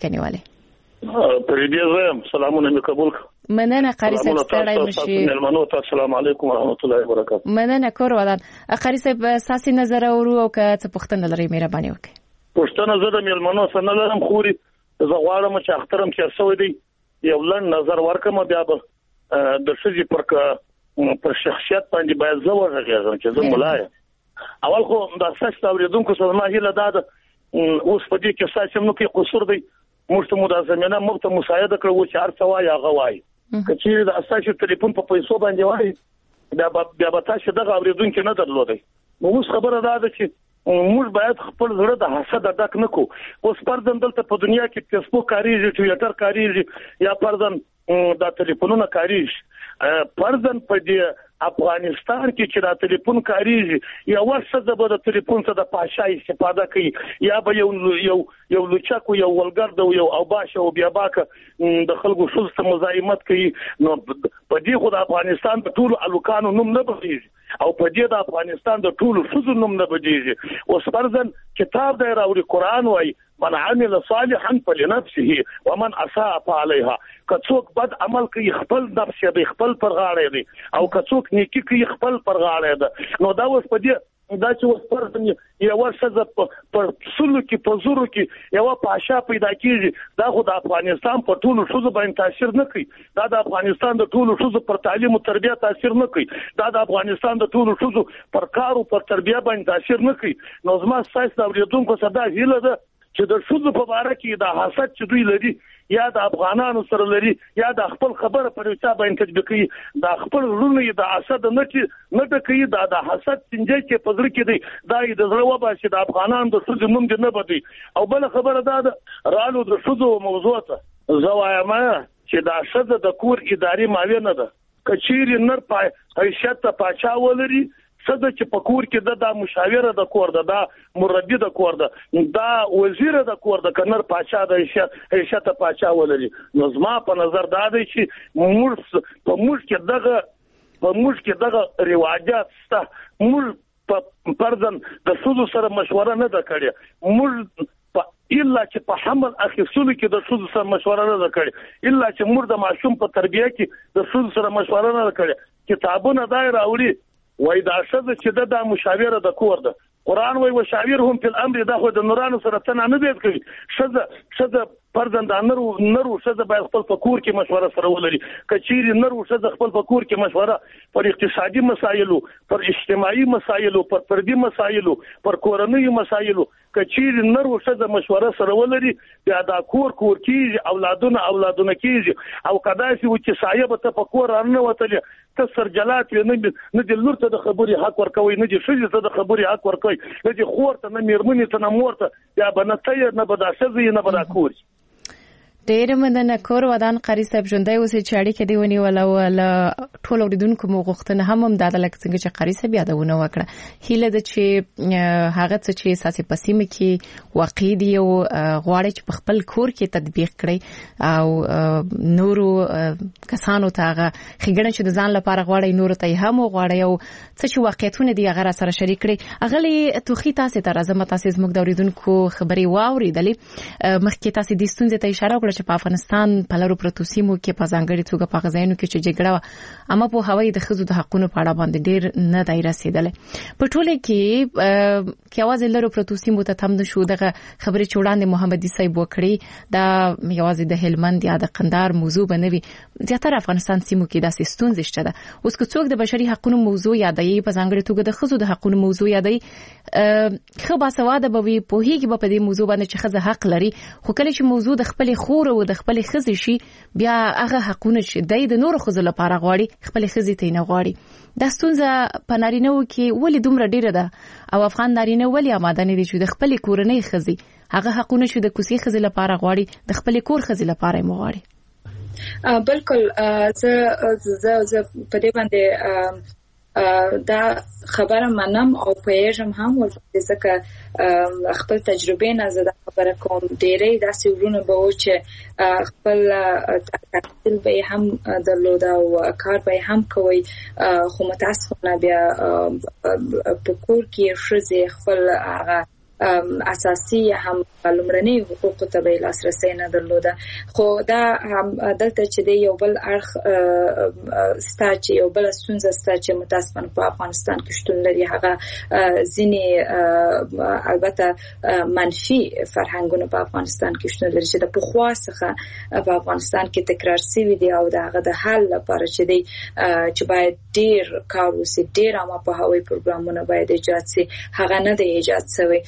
کنيواله
پر دې زم سلامونه مې قبول
مننه قاری صاحب ستړی مشي
ملمنو ته السلام علیکم ورحمت الله وبرکاته
مننه کور ودان قاری صاحب ساسي نظر اورو او که څه پوښتنه لري مهرباني وکړئ
پوښتنه زه د ملمنو سره نه لرم خوري زه غواړم چې اخترم چې څه ودی یو لن نظر ورکم بیا به د شذې پر پر شخصیت باندې باید زه ورغږم چې زه ملای اول خو د اساس اوریدونکو سره ما هیله ده اوس په دې کې ساسم نو کې قصور دی موږ ته مو د زمينه مو ته مساعده کړو چې هر څه وایي هغه وایي چې د اساسي ټلیفون په پیسو باندې وای دا بیا به تاسو دغه اوریدونکو نه درلودي. نو اوس خبره دا ده چې موږ باید خپل زړه د حسد ډک نه کو. اوس پردن دلته په دنیا کې فیسبوک کاریږي، ټویټر کاریږي، یا پردن دا ټلیفونونه کاریږي. پردن په دې افغانستان کې چې دا ټلیفون کاریږي، یا ورڅ د ټلیفون څخه د پاشای استفاده کوي، یا به یو یو یو لوچاکو یو ولګرد یو او باشه او بیا باکه د خلکو شوز ته مزاحمت کوي. نو په دې خو د افغانستان د ټولو الوکانو نوم نه بدلیږي او په دې د افغانستان د ټولو شوز نوم نه بدلیږي. اوس پردن کتاب دی راوړي، قران وایي من عمل صالحا فلنفسه ومن اساء فعليها. کڅوک بد عمل کوي خپل نفس یې خپل پر غاړه دی، او کڅوک نیکی کوي خپل پر غاړه ده. نو دا اوس په دې دا چې اوس پردن یو ورڅ په سلو کې په زورو کې یو پاشا پیدا کیږي، دا خو د افغانستان په ټولو شوزو باندې تاثیر نه کوي. دا د افغانستان د ټولو شوزو پر تعلیم او تربیه تاثیر نه کوي. دا د افغانستان د ټولو شوزو پر کار او پر تربیه باندې تاثیر نه کوي. نو زما ساينس د اوریدونکو صدا هیله ده چې د شوزو په اړه کې د حسد چې دوی لري، یا د افغانانو سره لري، یا د خپل خبره پر وچا باندې تطبیق کوي، د خپل ورونو د حسد نه چې نه د کوي دا د حسد څنګه کې پزړه کې دی، دا د زړه وبا چې د افغانانو د شوزو نوم دې نه بدي. او بل خبره دا ده رالو د شوزو موضوع ته زوایم چې دا شذ د کور اداري ماوی نه ده. کچیر نر پای حیثیت ته پاچا ولري، صد چې په کور کې د مشاوره د کور ده، د مربي د کور ده، دا وزیر د کور ده، کنر پاچا د حیثیت پاچا ولري. نو زما په نظر دا دی چې موږ په موږ کې دغه په موږ کې دغه رواجات سته. موږ په پردن د سودو سره مشوره نه ده کړې، موږ الا چې په حمل اخیستلو کې د سودو سره مشوره نه ده کړې، الا چې موږ د ماشوم په تربیه کې د سودو سره مشوره نه ده کړې. کتابونه دای راوړي وای دا شذ چې د مشاوره د کور ده. قران وای وشاورهم فی الامر، دا خو د نورانو سره تنه نه دی کوي. شذ شذ پردن د نرو نرو شذ باید خپل فکر کې مشوره سره ولري. کچیر نرو شذ خپل فکر کې مشوره پر اقتصادي مسایلو، پر اجتماعي مسایلو، پر فردي مسایلو، پر کورنۍ مسایلو، کچیر نرو شذ مشوره سره ولري، بیا دا کور کور کیږي، اولادونه اولادونه کیږي. او کداسي و چې صاحب ته فکر نه وتلی ته سرجلات نه نه د لور ته د خبري حق ورکوي، نه د شذ ته د خبري حق ورکوي، نه د خور ته نه میرمنې ته نه مور ته، یا بنته نه بدا شذ نه بدا کور.
ډېر مننه کور ودان قاری صاحب ژوندۍ اوسې چې اړیکه دی ونیوله ول ټول اوریدونکو مو غوښتنه هم هم دا لکه څنګه چې قاری صاحب یادونه وکړه. هیله ده چې هغه څه چې اساسي پسیمه کې واقع دي او غواړي چې په خپل کور کې تطبیق کړي او نورو کسانو ته هغه خګړه چې د ځان لپاره غواړي نورو ته هم غواړي او څه چې واقعیتونه دي هغه سره شریک کړي. اغلی توخی تاسو ته راځم، تاسو زموږ د اوریدونکو خبري واوریدلې. مخکې تاسو د ستونزې ته اشاره چې په افغانستان په لارو پروتو سیمو کې په ځانګړي توګه په غزاینو کې چې جګړه و، اما په هوایي د خزو د حقونو په اړه باندې ډېر نه دی رسیدلې. په ټوله کې کې आवाज لارو پروتو سیمو ته تم نشو. دغه خبرې چې وړاندې محمدي صاحب وکړي دا یوازې د هلمند یا د قندهار موضوع بنوي، زیاتره افغانستان سیمو کې داسې ستونزې شته ده. اوس که څوک د بشري حقونو موضوع یادوي، په ځانګړي توګه د خزو د حقونو موضوع یادوي، خو باسواده به وي، پوهیږي به په دې موضوع باندې چې خزه حق لري. خو کله چې موضوع د خپل خور او د خپل خزې شي، بیا هغه حقونه چې د نور خزو لپاره غواړي خپل خزې ته نه غواړي. دا ستونزه په نارینه‌و کې ولې دومره ډیره ده او افغان نارینه ولې آماده نه دي چې د خپل کورنۍ خزې هغه حقونه چې د کوسي خزې لپاره غواړي د خپل کور خزې لپاره یې غواړي؟
بالکل زه زه زه په دې باندې دا خبره منم او پېژم هم ورته ځکه خپل تجربه نه زده خبره کوم. ډېرې داسې ورونه به و چې خپل تحصیل به هم درلود او کار به هم کوي، خو متاسفانه بیا په کور کې ښځې خپل هغه اساسي هم لمرني حقوق ته به لاسرسي نه درلوده. خو دا هم دلته چې دی یو بل اړخ ستا چې یو بل ستونزه ستا چې متاسفانه په افغانستان کې شتون لري، هغه ځینې البته منفي فرهنګونه په افغانستان کې شتون لري چې د پخوا څخه په افغانستان کې تکرار شوي دي او دا هغه د حل لپاره چې دی چې باید ډیر کار وشي، ډیر عامه په هوایي پروګرامونه باید ایجاد شي، هغه نه دی ایجاد شوی.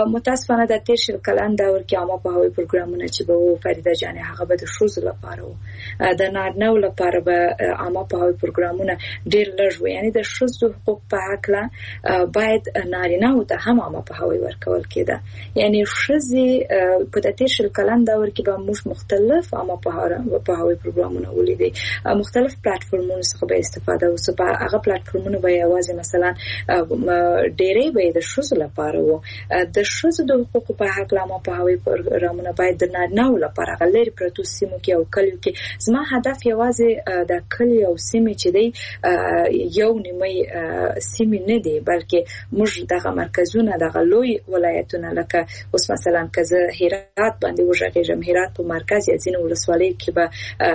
متاسفانه د تیر شل کلن دور کې عامه په هوایي پروګرامونه چې به و فریده جان هغه به د شوزو لپاره و د نارینه لپاره به عامه پوهاوی پروګرامونه ډېر لږ وي. یعنی د ښځو حقوق په هکله باید نارینه ته هم عامه پوهاوی ورکول کېده. یعنی ښځې په د تیر شل کلن دور کې به موږ مختلف عامه پوهاوی پروګرامونه ولیدي، مختلف پلیټفارمونو څخه به استفاده وسو. په هغه پلیټفارمونو به یوازې مثلا ډېرې به د ښځو لپاره وو. د ښځو د حقوقو په هکله عامه پوهاوی پروګرامونه باید د نارینه‌و لپاره هغه لرې پرتو سیمو کې او کلیو کې. زما هدف یوازې د کلی او سیمې چې دی یو نیمه سیمې نه دی، بلکې موږ دغه مرکزونه دغه لوی ولایتونه لکه اوس مثلا که زه هرات باندې وژغېږم، هرات په مرکز یا ځینې ولسوالیو کې به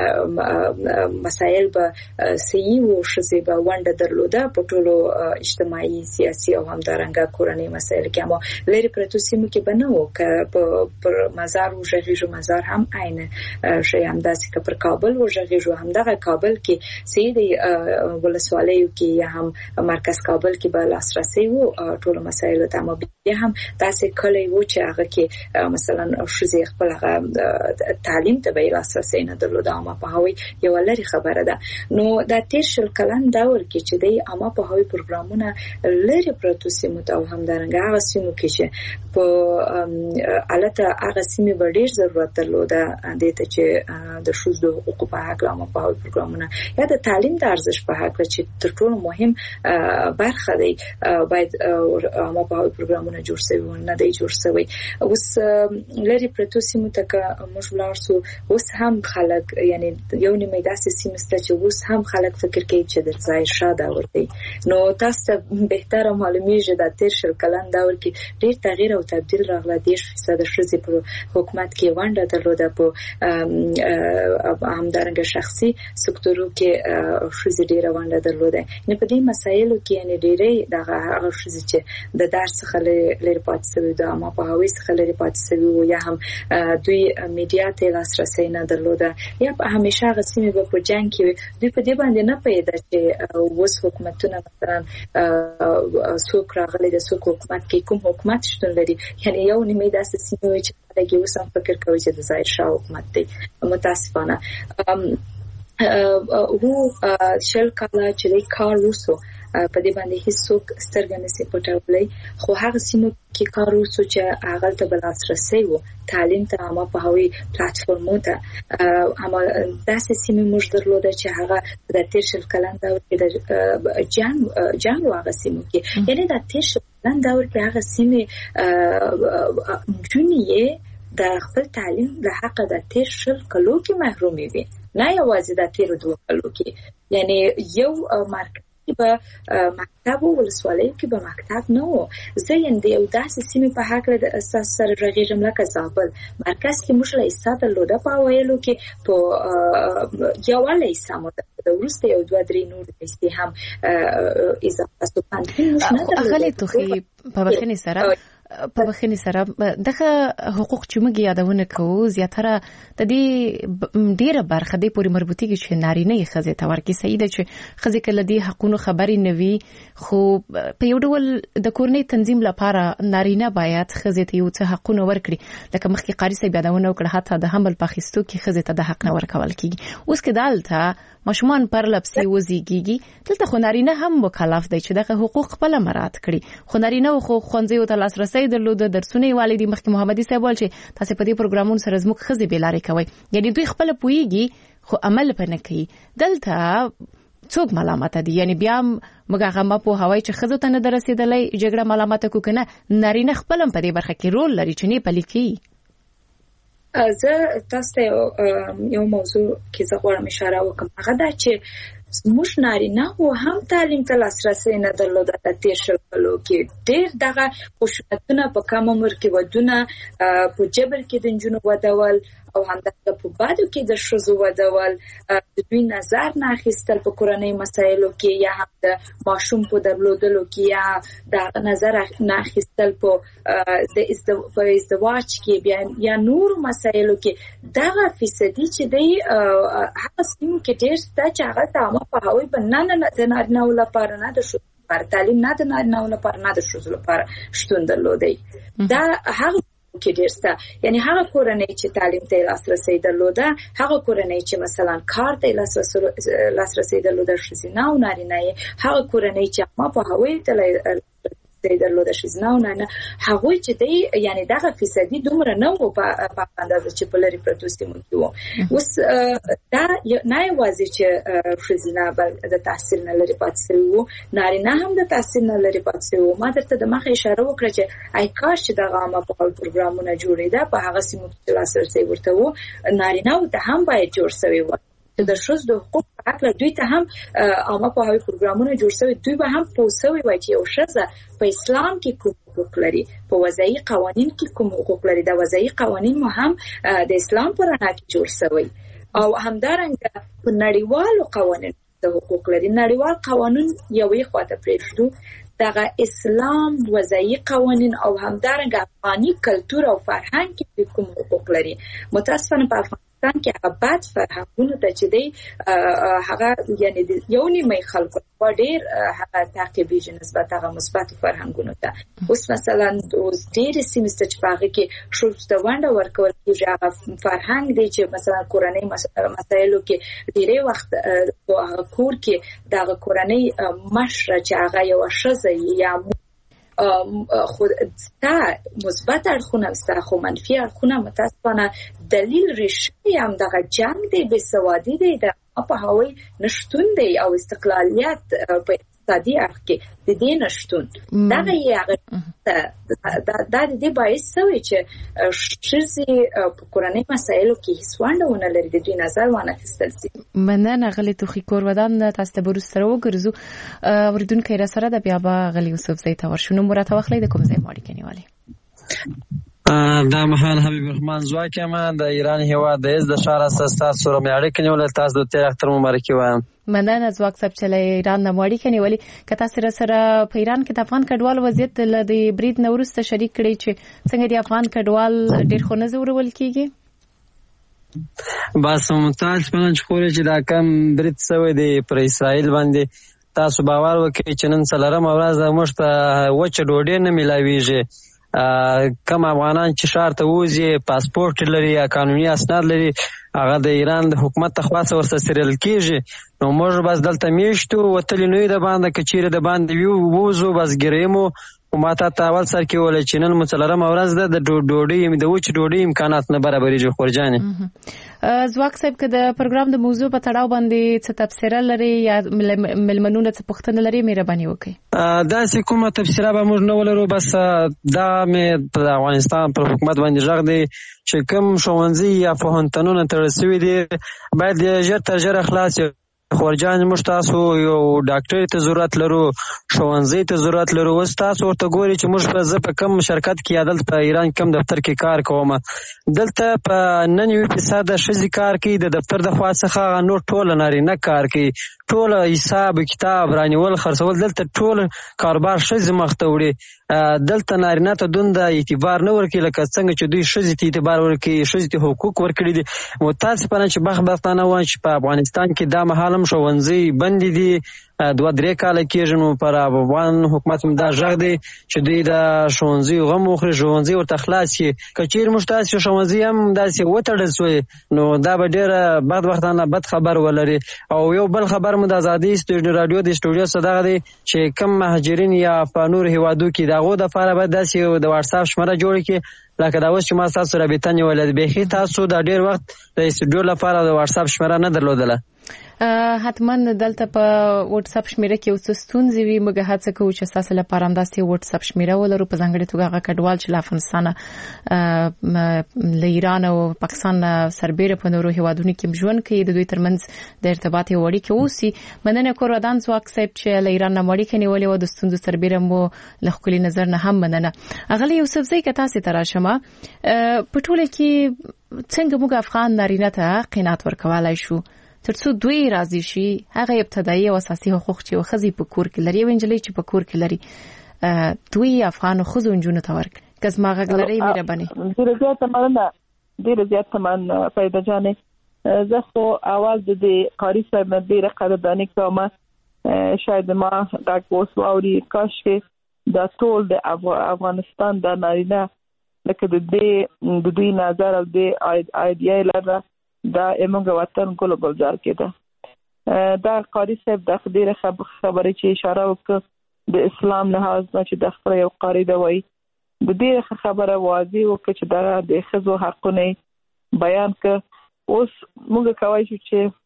مسایل به صحیح و، ښځې به ونډه درلوده په ټولو اجتماعي، سیاسي او همدارنګه کورنۍ مسایل کې. اما لرې پرتو سیمو کې به نه و. که پر مزار وژغېږو، مزار هم عین شی همداسې، که پر کابل وژغېږو همدغه کابل کې صحیح دی ولسوالیو کې یا هم مرکز کابل کې به لاسرسی و ټولو مسایلو ته. اما بیا هم داسې کلی و چې هغه کې مثلا ښځې خپل هغه تعلیم ته به لاسرسی نه درلوده. عامه پوهاوی یوه لرې خبره ده. نو د تیر شل کلن دور کې چې دی عامه پوهاوی پروګرامونه لرې پرتو سیمو ته او همدارنګه هغه سیمو کې چې په البته هغه سیمې به ډېر ضرورت درلوده دې ته چې د ښځو د حقوقو په هکله عامه پوهاوی پروګرامونه یا د تعلیم د ارزښت په هکله چې تر ټولو مهم برخه دی باید عامه پوهاوی پروګرامونه جوړ شوي نه دی جوړ شوی. اوس لرې پرتو سیمو ته که موږ ولاړ سو، اوس هم خلک یعنی یو نیمه داسې سیمې شته چې اوس هم خلک فکر کوي چې د ظاهر شاه دور دی. نو تاسو ته بهتره معلومیږي د تیر شل کلن دور کې ډېر تغییر او تبدیل راغله. دېرش فیصد ښځې په حکومت کې ونډه درلوده، په همدارنګه شخصي سکتورو کې ښځې ډېره ونډه درلوده. نو په دې مسایلو کې یعنی ډېرې دغه هغه ښځې چې د درس څخه لرې پاتې شوي، د عامه پوهاوي څخه لرې پاتې شوي وو، یا هم دوی میډیا ته لاسرسی نه درلوده، یا په همیشه هغه سیمې به په جنګ کې وي. دوی په دې باندې نه پوهېده چې اوس حکومتونه مثلا څوک راغلی د څوک حکومت کې کوم حکومت شتون لري. یعنی یو نیمه داسې سیمې وي چې خلک یې اوس هم فکر کوي چې د ظاهر شاه حکومت دی. متاسفانه هو شل کاله چې کار وسو په دې باندې هیڅوک سترګې نشي پټولای، خو هغه سیمو کې کار وسو چې هغه ته بل لاسرسی وو تعلیم ته، عامه پوهاوی پلیټفارمونو ته. اما داسې سیمې موږ درلوده چې هغه د تیر شل کلن دور کې د جنګ جنګ هغه سیمو کې یعنی د تیر شل کلن دور کې هغه سیمې جونیه د خپل تعلیم د حق د تیر شل کلو کې محرومې وي، نه یوازې د تیر دوه کلو کې. یعنی یو مرکز به مکتب و ولسوالیو کې به مکتب نه و. زه یې یو داسې سیمې په هکله د اساس سره غږیږم لکه زابل مرکز کې موږ له ایسا درلوده په اوایلو کې په یوه لیسه مو وروسته یو دوه درې نور لیسې هم اضافه شو.
اغلې توخي په بخښنې سره په بخښنې سره دغه حقوق چې موږ یادونه کوو زیاتره د دې ډیره برخه د پوری مربوطیږي چې نارینه یې ښځې ته ورکړي. صحیح ده چې ښځې کله دې حقونو خبرې نه وي، خو په یو ډول د کورنۍ تنظیم لپاره نارینه باید ښځې ته یو څه حقونه ورکړي. لکه مخکې قاری صاحب یادونه وکړه حتی د حمل په اخیستو کې ښځې ته د حق نه ورکول کیږي. اوس کې دالته ماشومان پر لپسې وزيږي، دلته خو نارینه هم مکلف دی چې دغه حقوق خپل مراعات کړي. خو نارینه خو خوندزیو ته لاسرسي درلوده، درسونه والدي مخکې محمدي صاحب ول چې تاسو په دې پروګرامونو سره زموږ ښځې بیلارې کوي، یعنی دوی خپل پويږي خو عمل پنه کوي. دلته څوک ملامت دي؟ یعنی بیا موږ هغه ما په هواي چې ښځو ته نه درسېدلې جګړه ملامت کو کنه، نارینه خپل په دې برخه کې رول لري چې نه پلي کوي.
زه تاسو ته یو موضوع کې زه غواړم اشاره وکړم، هغه دا چې موږ نارینه او هم تعلیم ته لاسرسي نه درلوده. د تیر شل کلو کې ډېر دغه خشونتونه په کم عمر کې ودونه په جبر کې د نجونو ودول او همدغه په بادو کې د ښځو ودول، د دوی نظر نه اخیستل په کورنۍ مسایلو کې یا هم د ماشوم په درلودلو کې یا د نظر نه اخیستل په د ازدواج کې بیا یا نور مسایلو کې. دغه فیصدي چې دی هغه سیمو کې ډېر شته چې هغه ته عامه پوهاوی په نه نه د نارینه‌و لپاره نه د ښځو لپاره تعلیم نه د نارینه‌و لپاره نه د ښځو لپاره شتون درلودی. دا هغه کې ډیر سته. یعنی هغه کورنۍ چې تعلیم ته لاسرسي درلوده، هغه کورنۍ چې مثلا کار ته لاسرسي درلوده، ښځینه او نارینه، هغه کورنۍ چې ما په هوی ته درلوده ښځینه او نارینه، هغه چې دی یعنی دغه فیصدي دومره نه وو په اندازه چې په لری پروتو سیمو کې وو. اوس دا نه یوازې چې ښځینه د تحصیل نه لري پاتې وو، نارینه هم د تحصیل نه لري پاتې وو. ما درته د مخه اشاره وکړه چې آی کاش چې دغه عامه پروګرامونه جوړېده په هغه سیمو کې لاسرسي ورته وو، نارینه ته هم باید جوړ شوی و چې د ښځو د حقوق په اړه دوی ته هم عامه پوهاوی پروګرامونه جوړ شوی، دوی به هم پوسوي وای چې یو ښځه په اسلام کې کوم حقوق لري، په وضعي قوانین کې کوم حقوق لري. د وضعي قوانین مو هم د اسلام په رڼا کې جوړ شوی او همدارنګه په نړیوالو قوانینو د حقوق لري. نړیوال قوانین یوې خواته پرېږدو، دغه اسلام وضعي قوانین او همدارنګه افغاني کلتور او فرهنګ کې کوم حقوق لري. متاسفانه په افغانستان کې هغه بد فرهنګونه ته چې دی هغه یعنی یو نیمه خلکو ډېر هغه تعقیبېږي نسبت هغه مثبت فرهنګونو ته. اوس مثلا اوس ډېر سیمې چې په هغه کې ښځو ته ونډه ورکول کېږي، هغه فرهنګ دی چې مثلا کورنۍ مسایلو کې ډېری وخت هغه کور کې دغه کورنۍ مشره چې هغه یوه ښځه یا خود ستا مثبت اړخونه ستا خو منفي اړخونه متاسفانه دلیل ریښې هم دغه جنګ دی، بېسوادي دی، د په هوی نشتون دی او استقلالیت په اقتصادي اړخ کې د دې نشتون دغه یې هغه دا د دې باعث شوی چې ښځې په کورنۍ مسایلو کې هیڅ ونډه ونه لري، د دوی نظر وانخیستل شي.
مننه غلی توخی کور ودان تاسو ته بروس سره وګرځو. اوریدونکو را سره د بیا با غلی یوسف زئی ته ورشو. نو مرته واخلې د کوم ځای ماړي کنيوالي
دا مهال حبیب الرحمن زواکه ما د ایران هیواد د از د شهر اساس سره مې اړیکې نیولې. تاسو د تیر اختر مبارکي وایم.
مننه زواک صاحب چې له ایران نه ماړي کنيوالي کته سره سره په ایران کې د افغان کډوال وضعیت له د برید نورسته شریک کړي چې څنګه د افغان کډوال ډېر خو نه زورول کیږي.
بس ممتاز پنځ خوري چې دا کم برید سوی دی پر اسرائیل باندې. تاسو باور وکړئ چې نن څلورم ورځ موږ ته وچه ډوډۍ نه ملاويږي. کم افغانان چې شهر ته وځي پاسپورت لري یا قانوني اسناد لري هغه د ایران د حکومت تخواص ورسره سریل کیږي. نو موږ بس دلته میشتو وتلی نوې د باندې کچېره د باندې ویو ووزو بس ګریمو او ماته تاول سر کې ولې چې نن مڅلرم ورځ ده د ډوډۍ د وچ ډوډۍ امکانات نه برابرېږي. خورجانې
زواک صاحب که د پروګرام د موضوع په تړاو باندې څه تفسیر لري یا ملمنونه څه پوښتنه لري مهرباني وکړئ.
دا چې کومه تفسیره به موږ نه ولرو، بس دا مې په افغانستان پر حکومت باندې غږ دی چې کوم ښوونځي یا پوهنتونونه تړل شوي دي باید ژر تر ژره خلاص. خورجان موږ تاسو یو ډاکټر ته ضرورت لرو، ښوونځي ته ضرورت لرو. اوس تاسو ورته ګوري چې موږ په زه په کم شرکت کې عدالت په ایران کم دفتر کې کار کوم، دلته په نن یو فیصد ښځې کار کوي، د دفتر د خوا څخه نور ټول نارینه کار کوي، ټول حساب کتاب رانیول خرڅول دلته ټول کاروبار ښځې مخ ته وړي. دلته نارینه ته دومره اعتبار نه ورکوي لکه څنګه چې دوی ښځې ته اعتبار ورکوي، ښځې ته حقوق ورکړي دي. متاسفانه چې بختانه وایم چې په افغانستان کې دا مهال هم ښوونځي بندې دي، دوه درې کاله کېږي. نو پر افغان حکومت هم دا غږ دی چې دوی د ښوونځي غم وخوري، ښوونځي ورته خلاص شي. که چېرې موږ تاسې ښوونځي هم داسې وتړل شوی نو دا به ډېره بدبختانه بد خبر ولري. او یو بل خبر مو د ازادي راډیو د سټوډیو څخه دغه دی چې کم مهاجرین یا په نور هیوادو کې د هغو دپاره باید داسې د واټساپ شمېره جوړه کړي لکه دا اوس چې ما ستاسو رابطه نیولې. بیخي تاسو دا ډېر وخت د سټوډیو لپاره د واټساپ شمېره نه درلودله.
حتما دلته په واتس اپ شمیره کې اوس ستونزې وي، موږ هڅه کوو چې تاسو لپاره هم داسې واتس اپ شمیره ولرو په ځانګړي توګه هغه کډوال چې له افغانستان له ایران او پاکستان سربېره په نورو هیوادونو کې ژوند کوي، د دوی ترمنځ د ارتباط یو اړیکه اوسي. مننه کور ودان زواک صاحب چې له ایران نه اړیکه نیولې و، د ستونزو سربېره مو له خپل نظر نه هم مننه. غلی یوسف زئی که تاسو ته راشمه په ټوله کې څنګه موږ افغان نارینه ته قناعت ورکولای شو ترڅو دوی راضي شي هغه ابتدایي او اساسي حقوق چې وخزي په کور کې لري، وینجلې چې په کور کې لري دوی افغان خزو انجونو ته ورک کس ما غږ لري مهرباني.
ډیره زیاته مننه ډیره زیاته مننه پیدا جانې. زه خو اول د دې قاری صاحب نه ډیره قدرداني کوم، شاید ما غږ اوس واوري کاش دا ټول د افغانستان د نارینه لکه د دې د دوی نظر او د ایډیا لاره دا موږ وطن ګل ګلزار کېده. دا قاری صاحب د خبره خبره چې اشاره وکړه د اسلام نه حاضر چې د خپل یو قاری دی وای د دې خبره واضح وکړه چې دا د ښځو حقونه بیان ک. اوس موږ کوي چې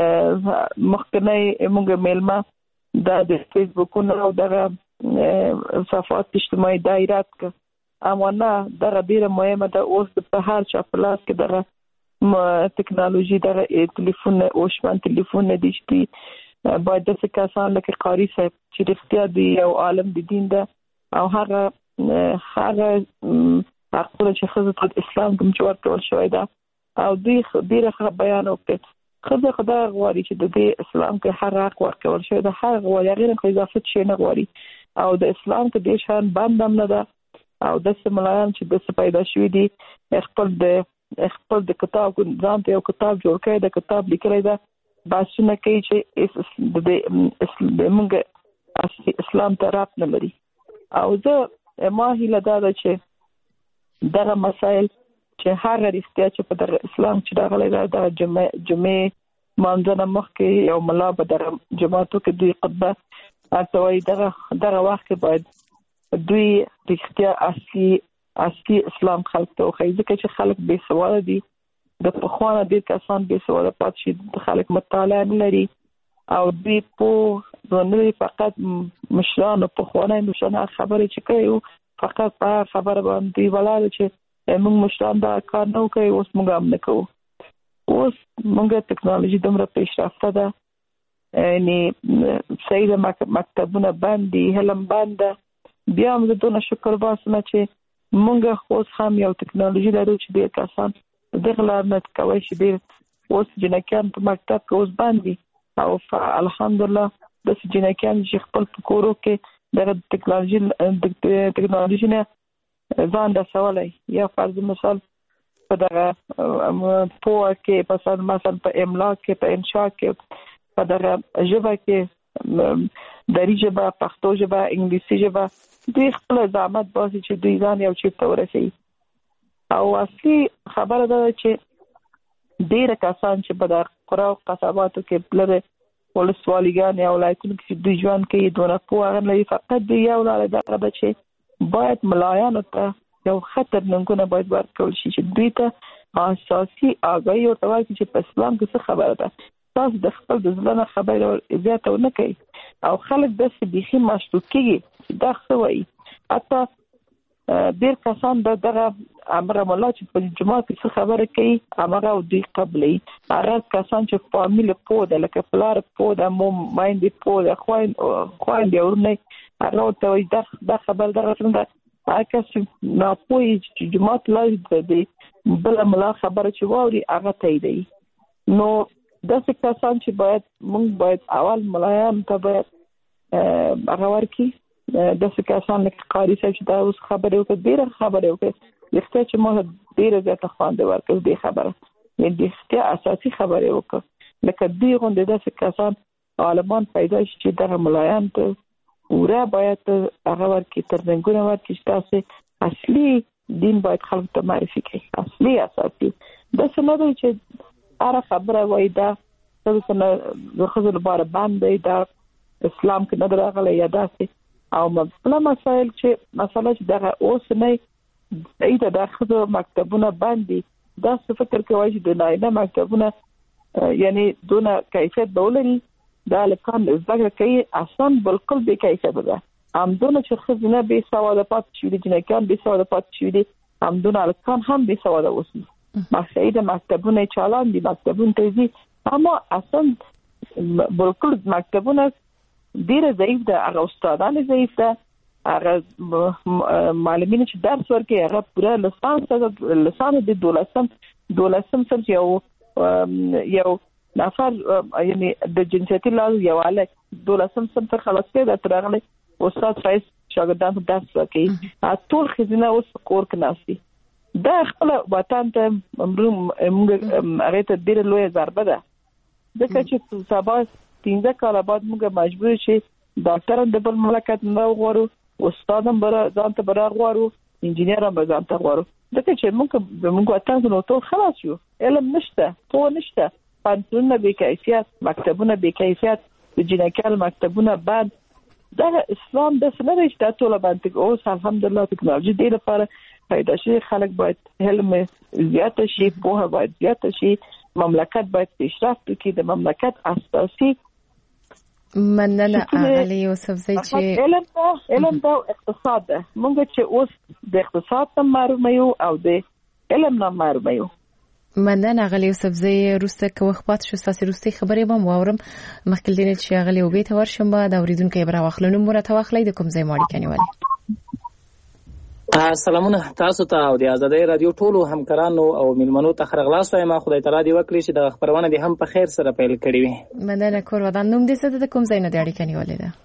مخکنی موږ میلمه دا د فیسبوکونو او دغه صفحات اجتماعي دایرات ک اما نه دغه ډیره مهمه ده. اوس په هر چا په لاس کې دغه ټکنالوژي دغه ټلیفون او شمن ټلیفون دي چې باید د څه کسان لکه قاری صاحب چې رښتیا دی یو عالم د دین ده او هغه هغه حقونه چې ښځو ته اسلام کوم چې ورکول شوی ده او دوی ډیره بیان وکړي. خدای خدای غواړي چې د دې اسلام کې هر حق ورکول شي د هر غواړي غیر اضافه شي نه غواړي او د اسلام کې د شان باندې نه ده او د سملایان چې د پیدا شوی دي خپل د خپل د کتاب ځان ته یو کتاب جوړ کړي د کتاب لیکلای ده باسونه کوي چې د د موږ اسلام ته رات نه لري او زه ما هیله ده چې دغه مسائل چې هغه رښتیا چې په دغه اسلام چې دغه لږه د جمعې جمعې مانځنه مخکې یو ملا به دغه جماعتو کې دوی خطبه اتوي دغه دغه وخت کې باید دوی رښتیا اصلي اصلي اسلام خلق ته وښایي ځکه چې خلک بې سواده دي د پخوانه ډېر کسان بې سواده پاتې شي د خلک مطالعه نه لري او دوی په نه فقط مشرانو پخوانه مشران خبرې چې کوي فقط په خبره باندې ولاړ چې موږ مشران دا کار نه کوي اوس موږ هم نه کوو. اوس موږ ټکنالوژي دومره پیشرفته ده یعنی صحیح مکتبونه باندې علم باندې بیا موږ دونه شکر باسو چې موږ اوس هم یو ټکنالوژي لرو چې ډېر کسان دغه لار نه کوي چې ډېر اوس جنکیان په مکتب کې اوس باندې او الحمدلله د جنکیان چې خپل په کورو کې دغه ټکنالوژي ټکنالوژي نه ځان رسولای یا فرض مثال په دغه پوهه کې په مثلا مثلا په املا کې په انشاء کې په دغه ژبه کې دری ژبه پښتو ژبه انګلیسي ژبه دوی خپل زحمت باسي چې دوی ځان یو چیرته ورسوي او اصلي خبره ده چې ډېر کسان چې په دغه قرا او قصباتو کې بلره ولسوالیګان یا ولایتونو کې دوی ژوند کوي دونه پوهه نه لري فقط دوی یو لاره دغه ده چې باید ملایانو ته یو خطر ننګونه باید ورکول شي چې دوی ته اساسي آگاهي ورته ورکړي چې په اسلام کې څه خبره ده تاسو د خپل د ځلانه خبره زیاته نه کوي او خلک داسې بیخي مشتوک کېږي دا څه وایي حتی ډېر کسان به دغه امر مولا چې په جماعت کې څه خبره کوي هغه دوی قبلې هغه کسان چې فامیل پوه ده لکه پلار پوه ده مو مایندې پوه ده خویندې ورنه هغه ته وایي دا دا خبر دغه څنګه هغه چې ناپوهي چې جماعت لای دی بل ملا خبره چې واوري هغه ته دی نو داسې کسان چې باید موږ باید اول ملایان ته باید هغه ورکړي داسې کسان لکه قاری صاحب چې دا اوس خبرې وکړي ډېره خبرې وکړي رښتیا چې موږ ډېره زیاته خوند ورکړو دې خبره یعنې رښتیا اساسي خبرې وکړو لکه دوی غوندې داسې کسان عالمان پیدا شي چې دغه ملایان ته پورا باید هغه ورکړي تر رنګونه ورکړي چې تاسې اصلي دین باید خلکو ته معرفي کړي اصلي اساسي داسې نه دی چې هره خبره وایي دا ښځو ته د ښځو لپاره بند دی دا اسلام کې نه راغلی یا داسې او بله مسایل چې مسله چې دغه اوس نه ای ته د ښځو مکتبونه بند دي داسې فکر کوي چې د نارینه مکتبونه یعنی دونه کیفیت به ولري دا لکان زده کړه کوي اصلا بالکل بې کیفیته ده همدونه چې ښځینه بې سواده پاتې شوي دي جنکیان بې سواده پاتې شوي دي همدونه هلکان هم بې سواده اوسي مقصدي مکتبونه چالان دي مکتبونه ته ځي اما اصلا بالکل مکتبونه ډېره ضعیف ده هغه استادان ضعیف ده هغه معلمین چې درس ورکوي هغه پوره لسان لسان د دولسم دولسم سم یو یو نفر یعنی د جنسیتي لحاظ یو هلک دولسم صنف ته خلاص کړی دا تر هغه استاد رئیس شاګردانو ته درس ورکوي ټول ښځینه اوس په کور کې ناست دي دا خپل وطن ته موږ هغې ته ډېره لویه ضربه ده ځکه چې سبا پنځه کاله بعد موږ مجبور شي ډاکټر هم د بل مملکت نه وغواړو استاد هم ځان ته به راغواړو انجینر هم ځان ته غواړو دغه چې موږ موږ وطن نو ټول خلاص یو علم نشته پوه نشته پانتونونه بې کیفیت مکتبونه بې کیفیت د جنکال مکتبونه بند دا اسلام د سنره چې ټول باندې اوس الحمدلله ټکنالوژي ډیره لپاره پیدا شي خلک باید علم زیات شي پوهه باید زیات شي مملکت باید پیشرفت وکړي د مملکت اساسي
مننه اغلی یوسفزی چې
علم دا علم دا اقتصاد ده موږ چې اوس د اقتصاد ته معلومه یو او د علم نه معلومه یو
مننه اغلی یوسفزی روسته که وخت پات شو ساسي روستي خبرې به مورم مخکې دینه چې اغلی او بیت ورشم به دا اوریدونکو برا واخلنو مرته واخلې د کوم ځای ماړی کني ولی
سلامونه تاسو ته او د آزادۍ رادیو ټولو همکارانو او ملمنو ته خرغلاس وایم خدای تعالی دې وکړي چې د خبرونه دې هم په خیر سره پیل کړي وي
مننه کور ودان نوم دې څه د کوم ځای نه دی اړیکه نیولې ده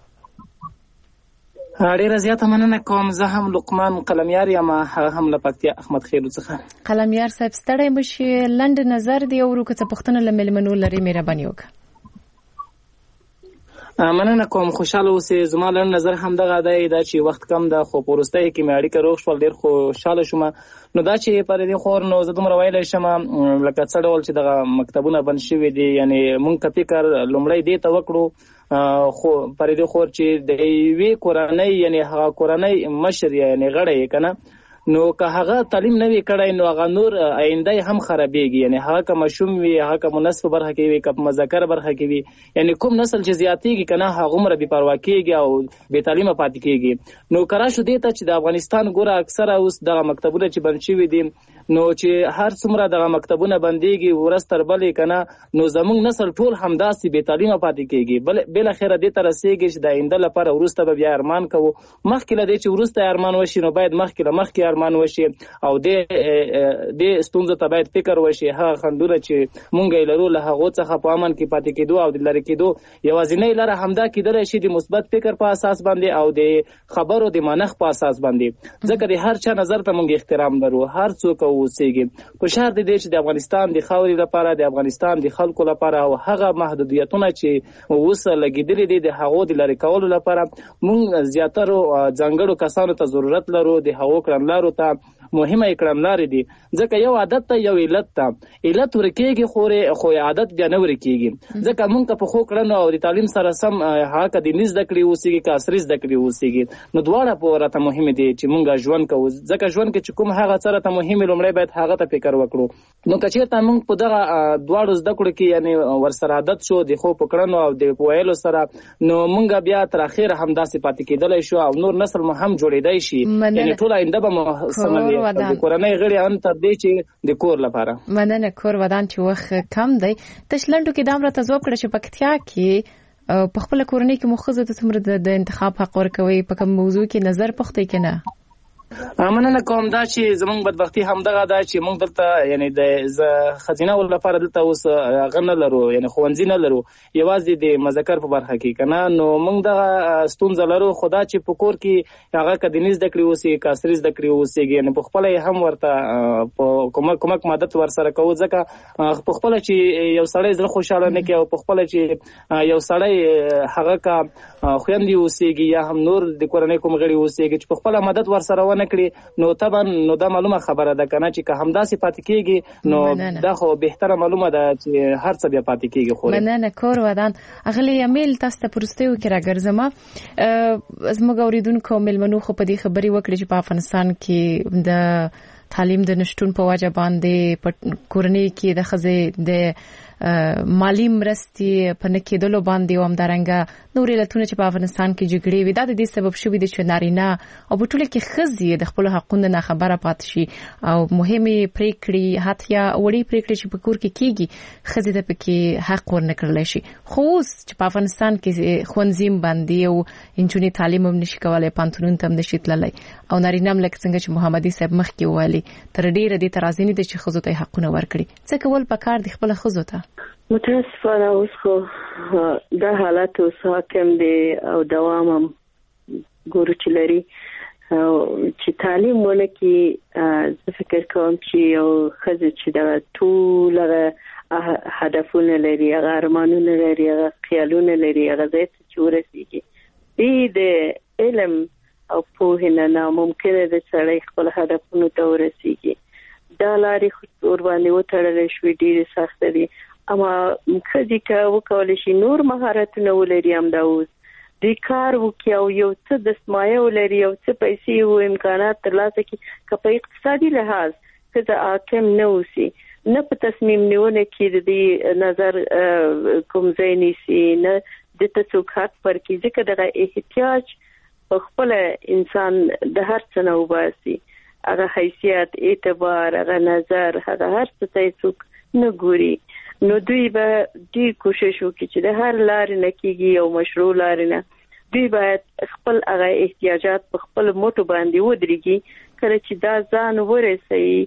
ډیره زیاته مننه کوم زه هم لقمان قلمیار یم هم له پکتیا احمد خیرو څخه
قلمیار صاحب ستړی مشي لند نظر دی او که څه پښتنه لملمنو لري مهرباني وکړه
مننه کوم خوشاله اوسې زما لن نظر هم دغه دی دا چې وخت کم ده خو پورسته کې مې اړیکه روغ شول ډیر خوشاله شوم نو دا چې پر دې خور نو زه دومره ویلی شم لکه څه ډول چې دغه مکتبونه بند شوي دي یعنی مونږ که فکر لومړی دې ته وکړو خو پر دې خور چې د یوې کورنۍ یعنی هغه کورنۍ مشر یعنی غړی یې که نه نو که هغه تعلیم نه وي کړی نو هغه نور آینده هم خرابېږي یعنی هغه که ماشوم وي هغه که منصف برخه کې وي که په مذکر برخه کې وي یعنی کوم نسل چې زیاتېږي که نه هغومره بې پروا کېږي او بې تعلیمه پاتې کېږي نو که راشو دې ته چې د افغانستان ګوره اکثره اوس دغه مکتبونه چې بند شوي دي نو چې هر څومره دغه مکتبونه بندېږي ورځ تر بلې که نه نو زموږ نسل ټول همداسې بې تعلیمه پاتې کېږي بالاخره دې ته رسېږي چې د آینده لپاره وروسته به بیا ارمان کوو مخکې له دې چې وروسته ارمان وشي نو باید مخکې له مخکې ارمان وشي او دې دې ستونزو ته باید فکر وشي هغه خنډونه چې مونږ یې لرو له هغو څخه په امن کې پاتې کېدو او د لرې کېدو یوازینۍ لاره همدا کېدلی شي د مثبت فکر په اساس باندې او د خبرو د منښ په اساس باندې ځکه د هر چا نظر ته مونږ احترام لرو هر څوک اوسېږي په شهر د دې چې د افغانستان د خاورې لپاره د افغانستان د خلکو لپاره او هغه محدودیتونه چې اوس لګېدلي دي د هغو د لرې کولو لپاره مونږ زیاترو ځانګړو کسانو ته ضرورت لرو د هغو کړنلارو ته مهمه کړنلارې دي ځکه یو عادت ته یو علت ته علت ورکېږي خو خو عادت بیا نه ورکېږي ځکه مونږ که په ښو کړنو او د تعلیم سره سم هغه که دیني زده کړې اوسېږي که عصري زده کړې اوسېږي نو دواړه په راته مهمې دي چې مونږ ژوند کوو ځکه ژوند کې چې کوم هغه څه راته مهمې لومړی باید هغه ته فکر وکړو نو که چېرته مونږ په دغه دواړو زده کړو کې یعنې ورسره عادت شو د ښو په کړنو او د ویلو سره نو مونږ بیا تر اخره همداسې پاتې کېدلی شو او نور نسل مو هم جوړېدی شي یعنې ټوله آینده به مو سمه وي د کورنۍ غړي ان تر دې چې د کور لپاره
مننه کور ودان چې وخت کم دی تشلندو کې دام را تزوب کړ چې پکتیا کې په خپل کورنۍ کې مخزه د څومره د انتخاب حق ورکوي په کوم موضوع کې نظر پختې کې نه
مننه کوم دا چې زمونږ بدبختي همدغه ده چې موږ دلته یعنی د خزینه ول لپاره دلته اوس هغه نه لرو یعنی ښوونځي نه لرو یوازې د مذکر په برخه کې که نه نو موږ دغه ستونزه لرو خو دا چې په کور کې هغه که دیني زده کړې اوسېږي که عصري زده کړې اوسېږي یعنې په خپله یې هم ورته په کومک کومک مدد ورسره کوو ځکه په خپله چې یو سړی زړه خوشحاله نه کړي او په خپله چې یو سړی هغه که خویندې اوسېږي یا هم نور د کورنۍ کوم غړي اوسېږي چې په خپله مدد ورسره ونه کړي نو طبعا نو دا معلومه خبره ده کنه چې که همداسې پاتې کېږي نو دا خو بهتره معلومه ده چې هر څه بیا پاتې کېږي خو
مننه کور ودان اغلی امیل تاسو ته پرستیو کې راګرځم زموږ اوریدونکو ملمنو خو په دې خبرې وکړي چې په افغانستان کې د تعلیم د نشټون په وجه باندې په کورنۍ کې د ښځې د مالی مرستې په نه کېدلو باندې او همدارنګه نورې علتونه چې په افغانستان کې جګړې وي دا د دې سبب شوي دي چې نارینه او په ټوله کې ښځې د خپلو حقونو نه خبره پاتې شي او مهمې پرېکړې حتی وړې پرېکړې چې په کور کې کېږي ښځې ته پکې حق ورنه کړلی شي خو اوس چې په افغانستان کې ښوونځي هم بندي او نجونې تعلیم هم نشي کولی پوهنتونونو ته هم نشي تللی او نارینه هم لکه څنګه چې محمدي صاحب مخکې وویلي تر ډېره دې ته راضي نه دي چې ښځو ته یې حقونه ورکړي څه کول پکار دي خپله ښځو ته
متاسفانه اوس خو دا حالت اوس حاکم دی او دوام هم ګورو چې لري چې تعلیم ونه کړي زه فکر کوم چې یو ښځه چې دغه ټول هغه هدفونه لري هغه ارمانونه لري هغه خیالونه لري هغه ځای ته چې ورسېږي دې د علم او په نه ناممکن ده چې خپل هدفونو ته ورسیږي. دا لارې ور باندې وتړل شوې ډېر سخت دي، اما کدي کا وکول شي نور مهارتونه ولري هم دا اوس د کار وکي او یو څه د سمایه ولري او څه پیسې او امکانات ترلاسه کړي که په اقتصادي لحاظ که د حاکم نه اوسي نه په تصمیم نیونه کې د نظر کوم ځای نیسي نه د څوک حق پر کې ځکه دغه احتیاج په خپل انسان د هر څه نه وباسي، هغه حیثیت اعتبار هغه نظر هغه هر څه ته څوک نه ګوري. نو دوی به ډېر کوشش وکړي چې د هر لارې نه کېږي او مشروع لارې نه دوی باید خپل هغه احتیاجات په خپل موټو باندې ودرېږي، کله چې دا ځان ورسوي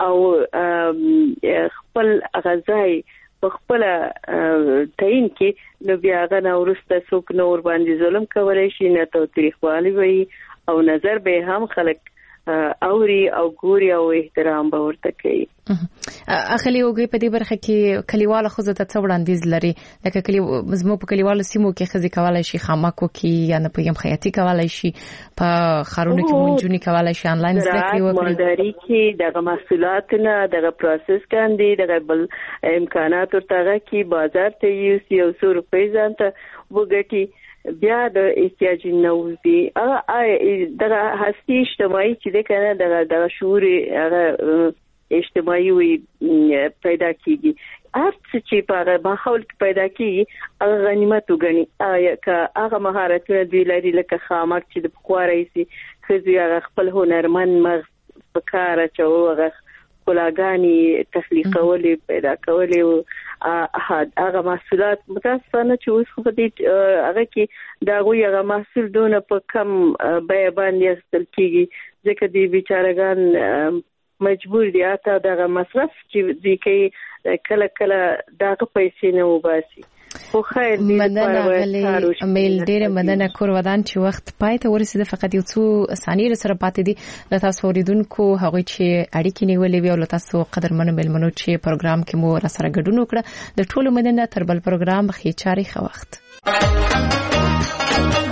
او خپل هغه ځای په خپل تعین کې نو بیا هغه نه وروسته څوک نه ور باندې ظلم کولی شي نه تاوتریخوالي وي او نظر به هم خلک اوري او ګوري او احترام به ورته کوي.
اخلي وګي په دې برخه کې کلیواله خو زه ته څو وړاندیز لري لکه کلی مزمو په کلیوالو سیمو کې خزي کولای شي خامکو کې یا نه په یم خیاطي کولای شي په خارونو کې مونږونی کولای شي انلاین زده کړې وکړي.
مالداري کې دغه محصولات نه دغه پروسس کاندي دغه بل امکانات ورته کې بازار ته یو سو روپۍ ځانته وګټي بیا د احتیاج نوزي هغه دغه هستی اجتماعي چې د کنه دغه د شعور هغه اجتماعي وي پیدا کیږي. هر څه چې په ماحول کې پیدا کیږي هغه غنیمت وګڼي که هغه مهارتونه دی لري لکه خامک چې د پخواري سي خزي هغه خپل هنرمن مغز په کار اچو هغه کلاګانی تخلیقولي پیدا کولي هغه محصولات متاسفانه چې اوس خو په دې هغه کې دا غوي هغه محصول دونه په کم بیه باندې استل کیږي ځکه دې بیچارهګان مجبور دي اته دغه مصرف چې ځکه کله کله دغه پیسې نه وباسي. خو خیر دې
مننه غلي امیل ډیره مننه کور ودان چې وخت پای ته ورسېده فقط یو څو ثانیې سره پاتې دي د تاسو اوریدونکو هغه چې اړیکې نیولې وي او تاسو قدرمنو ملمنو چې پروګرام کې مو را سره ګډون وکړه د ټولو مننه تر بل پروګرام خې چاري خو وخت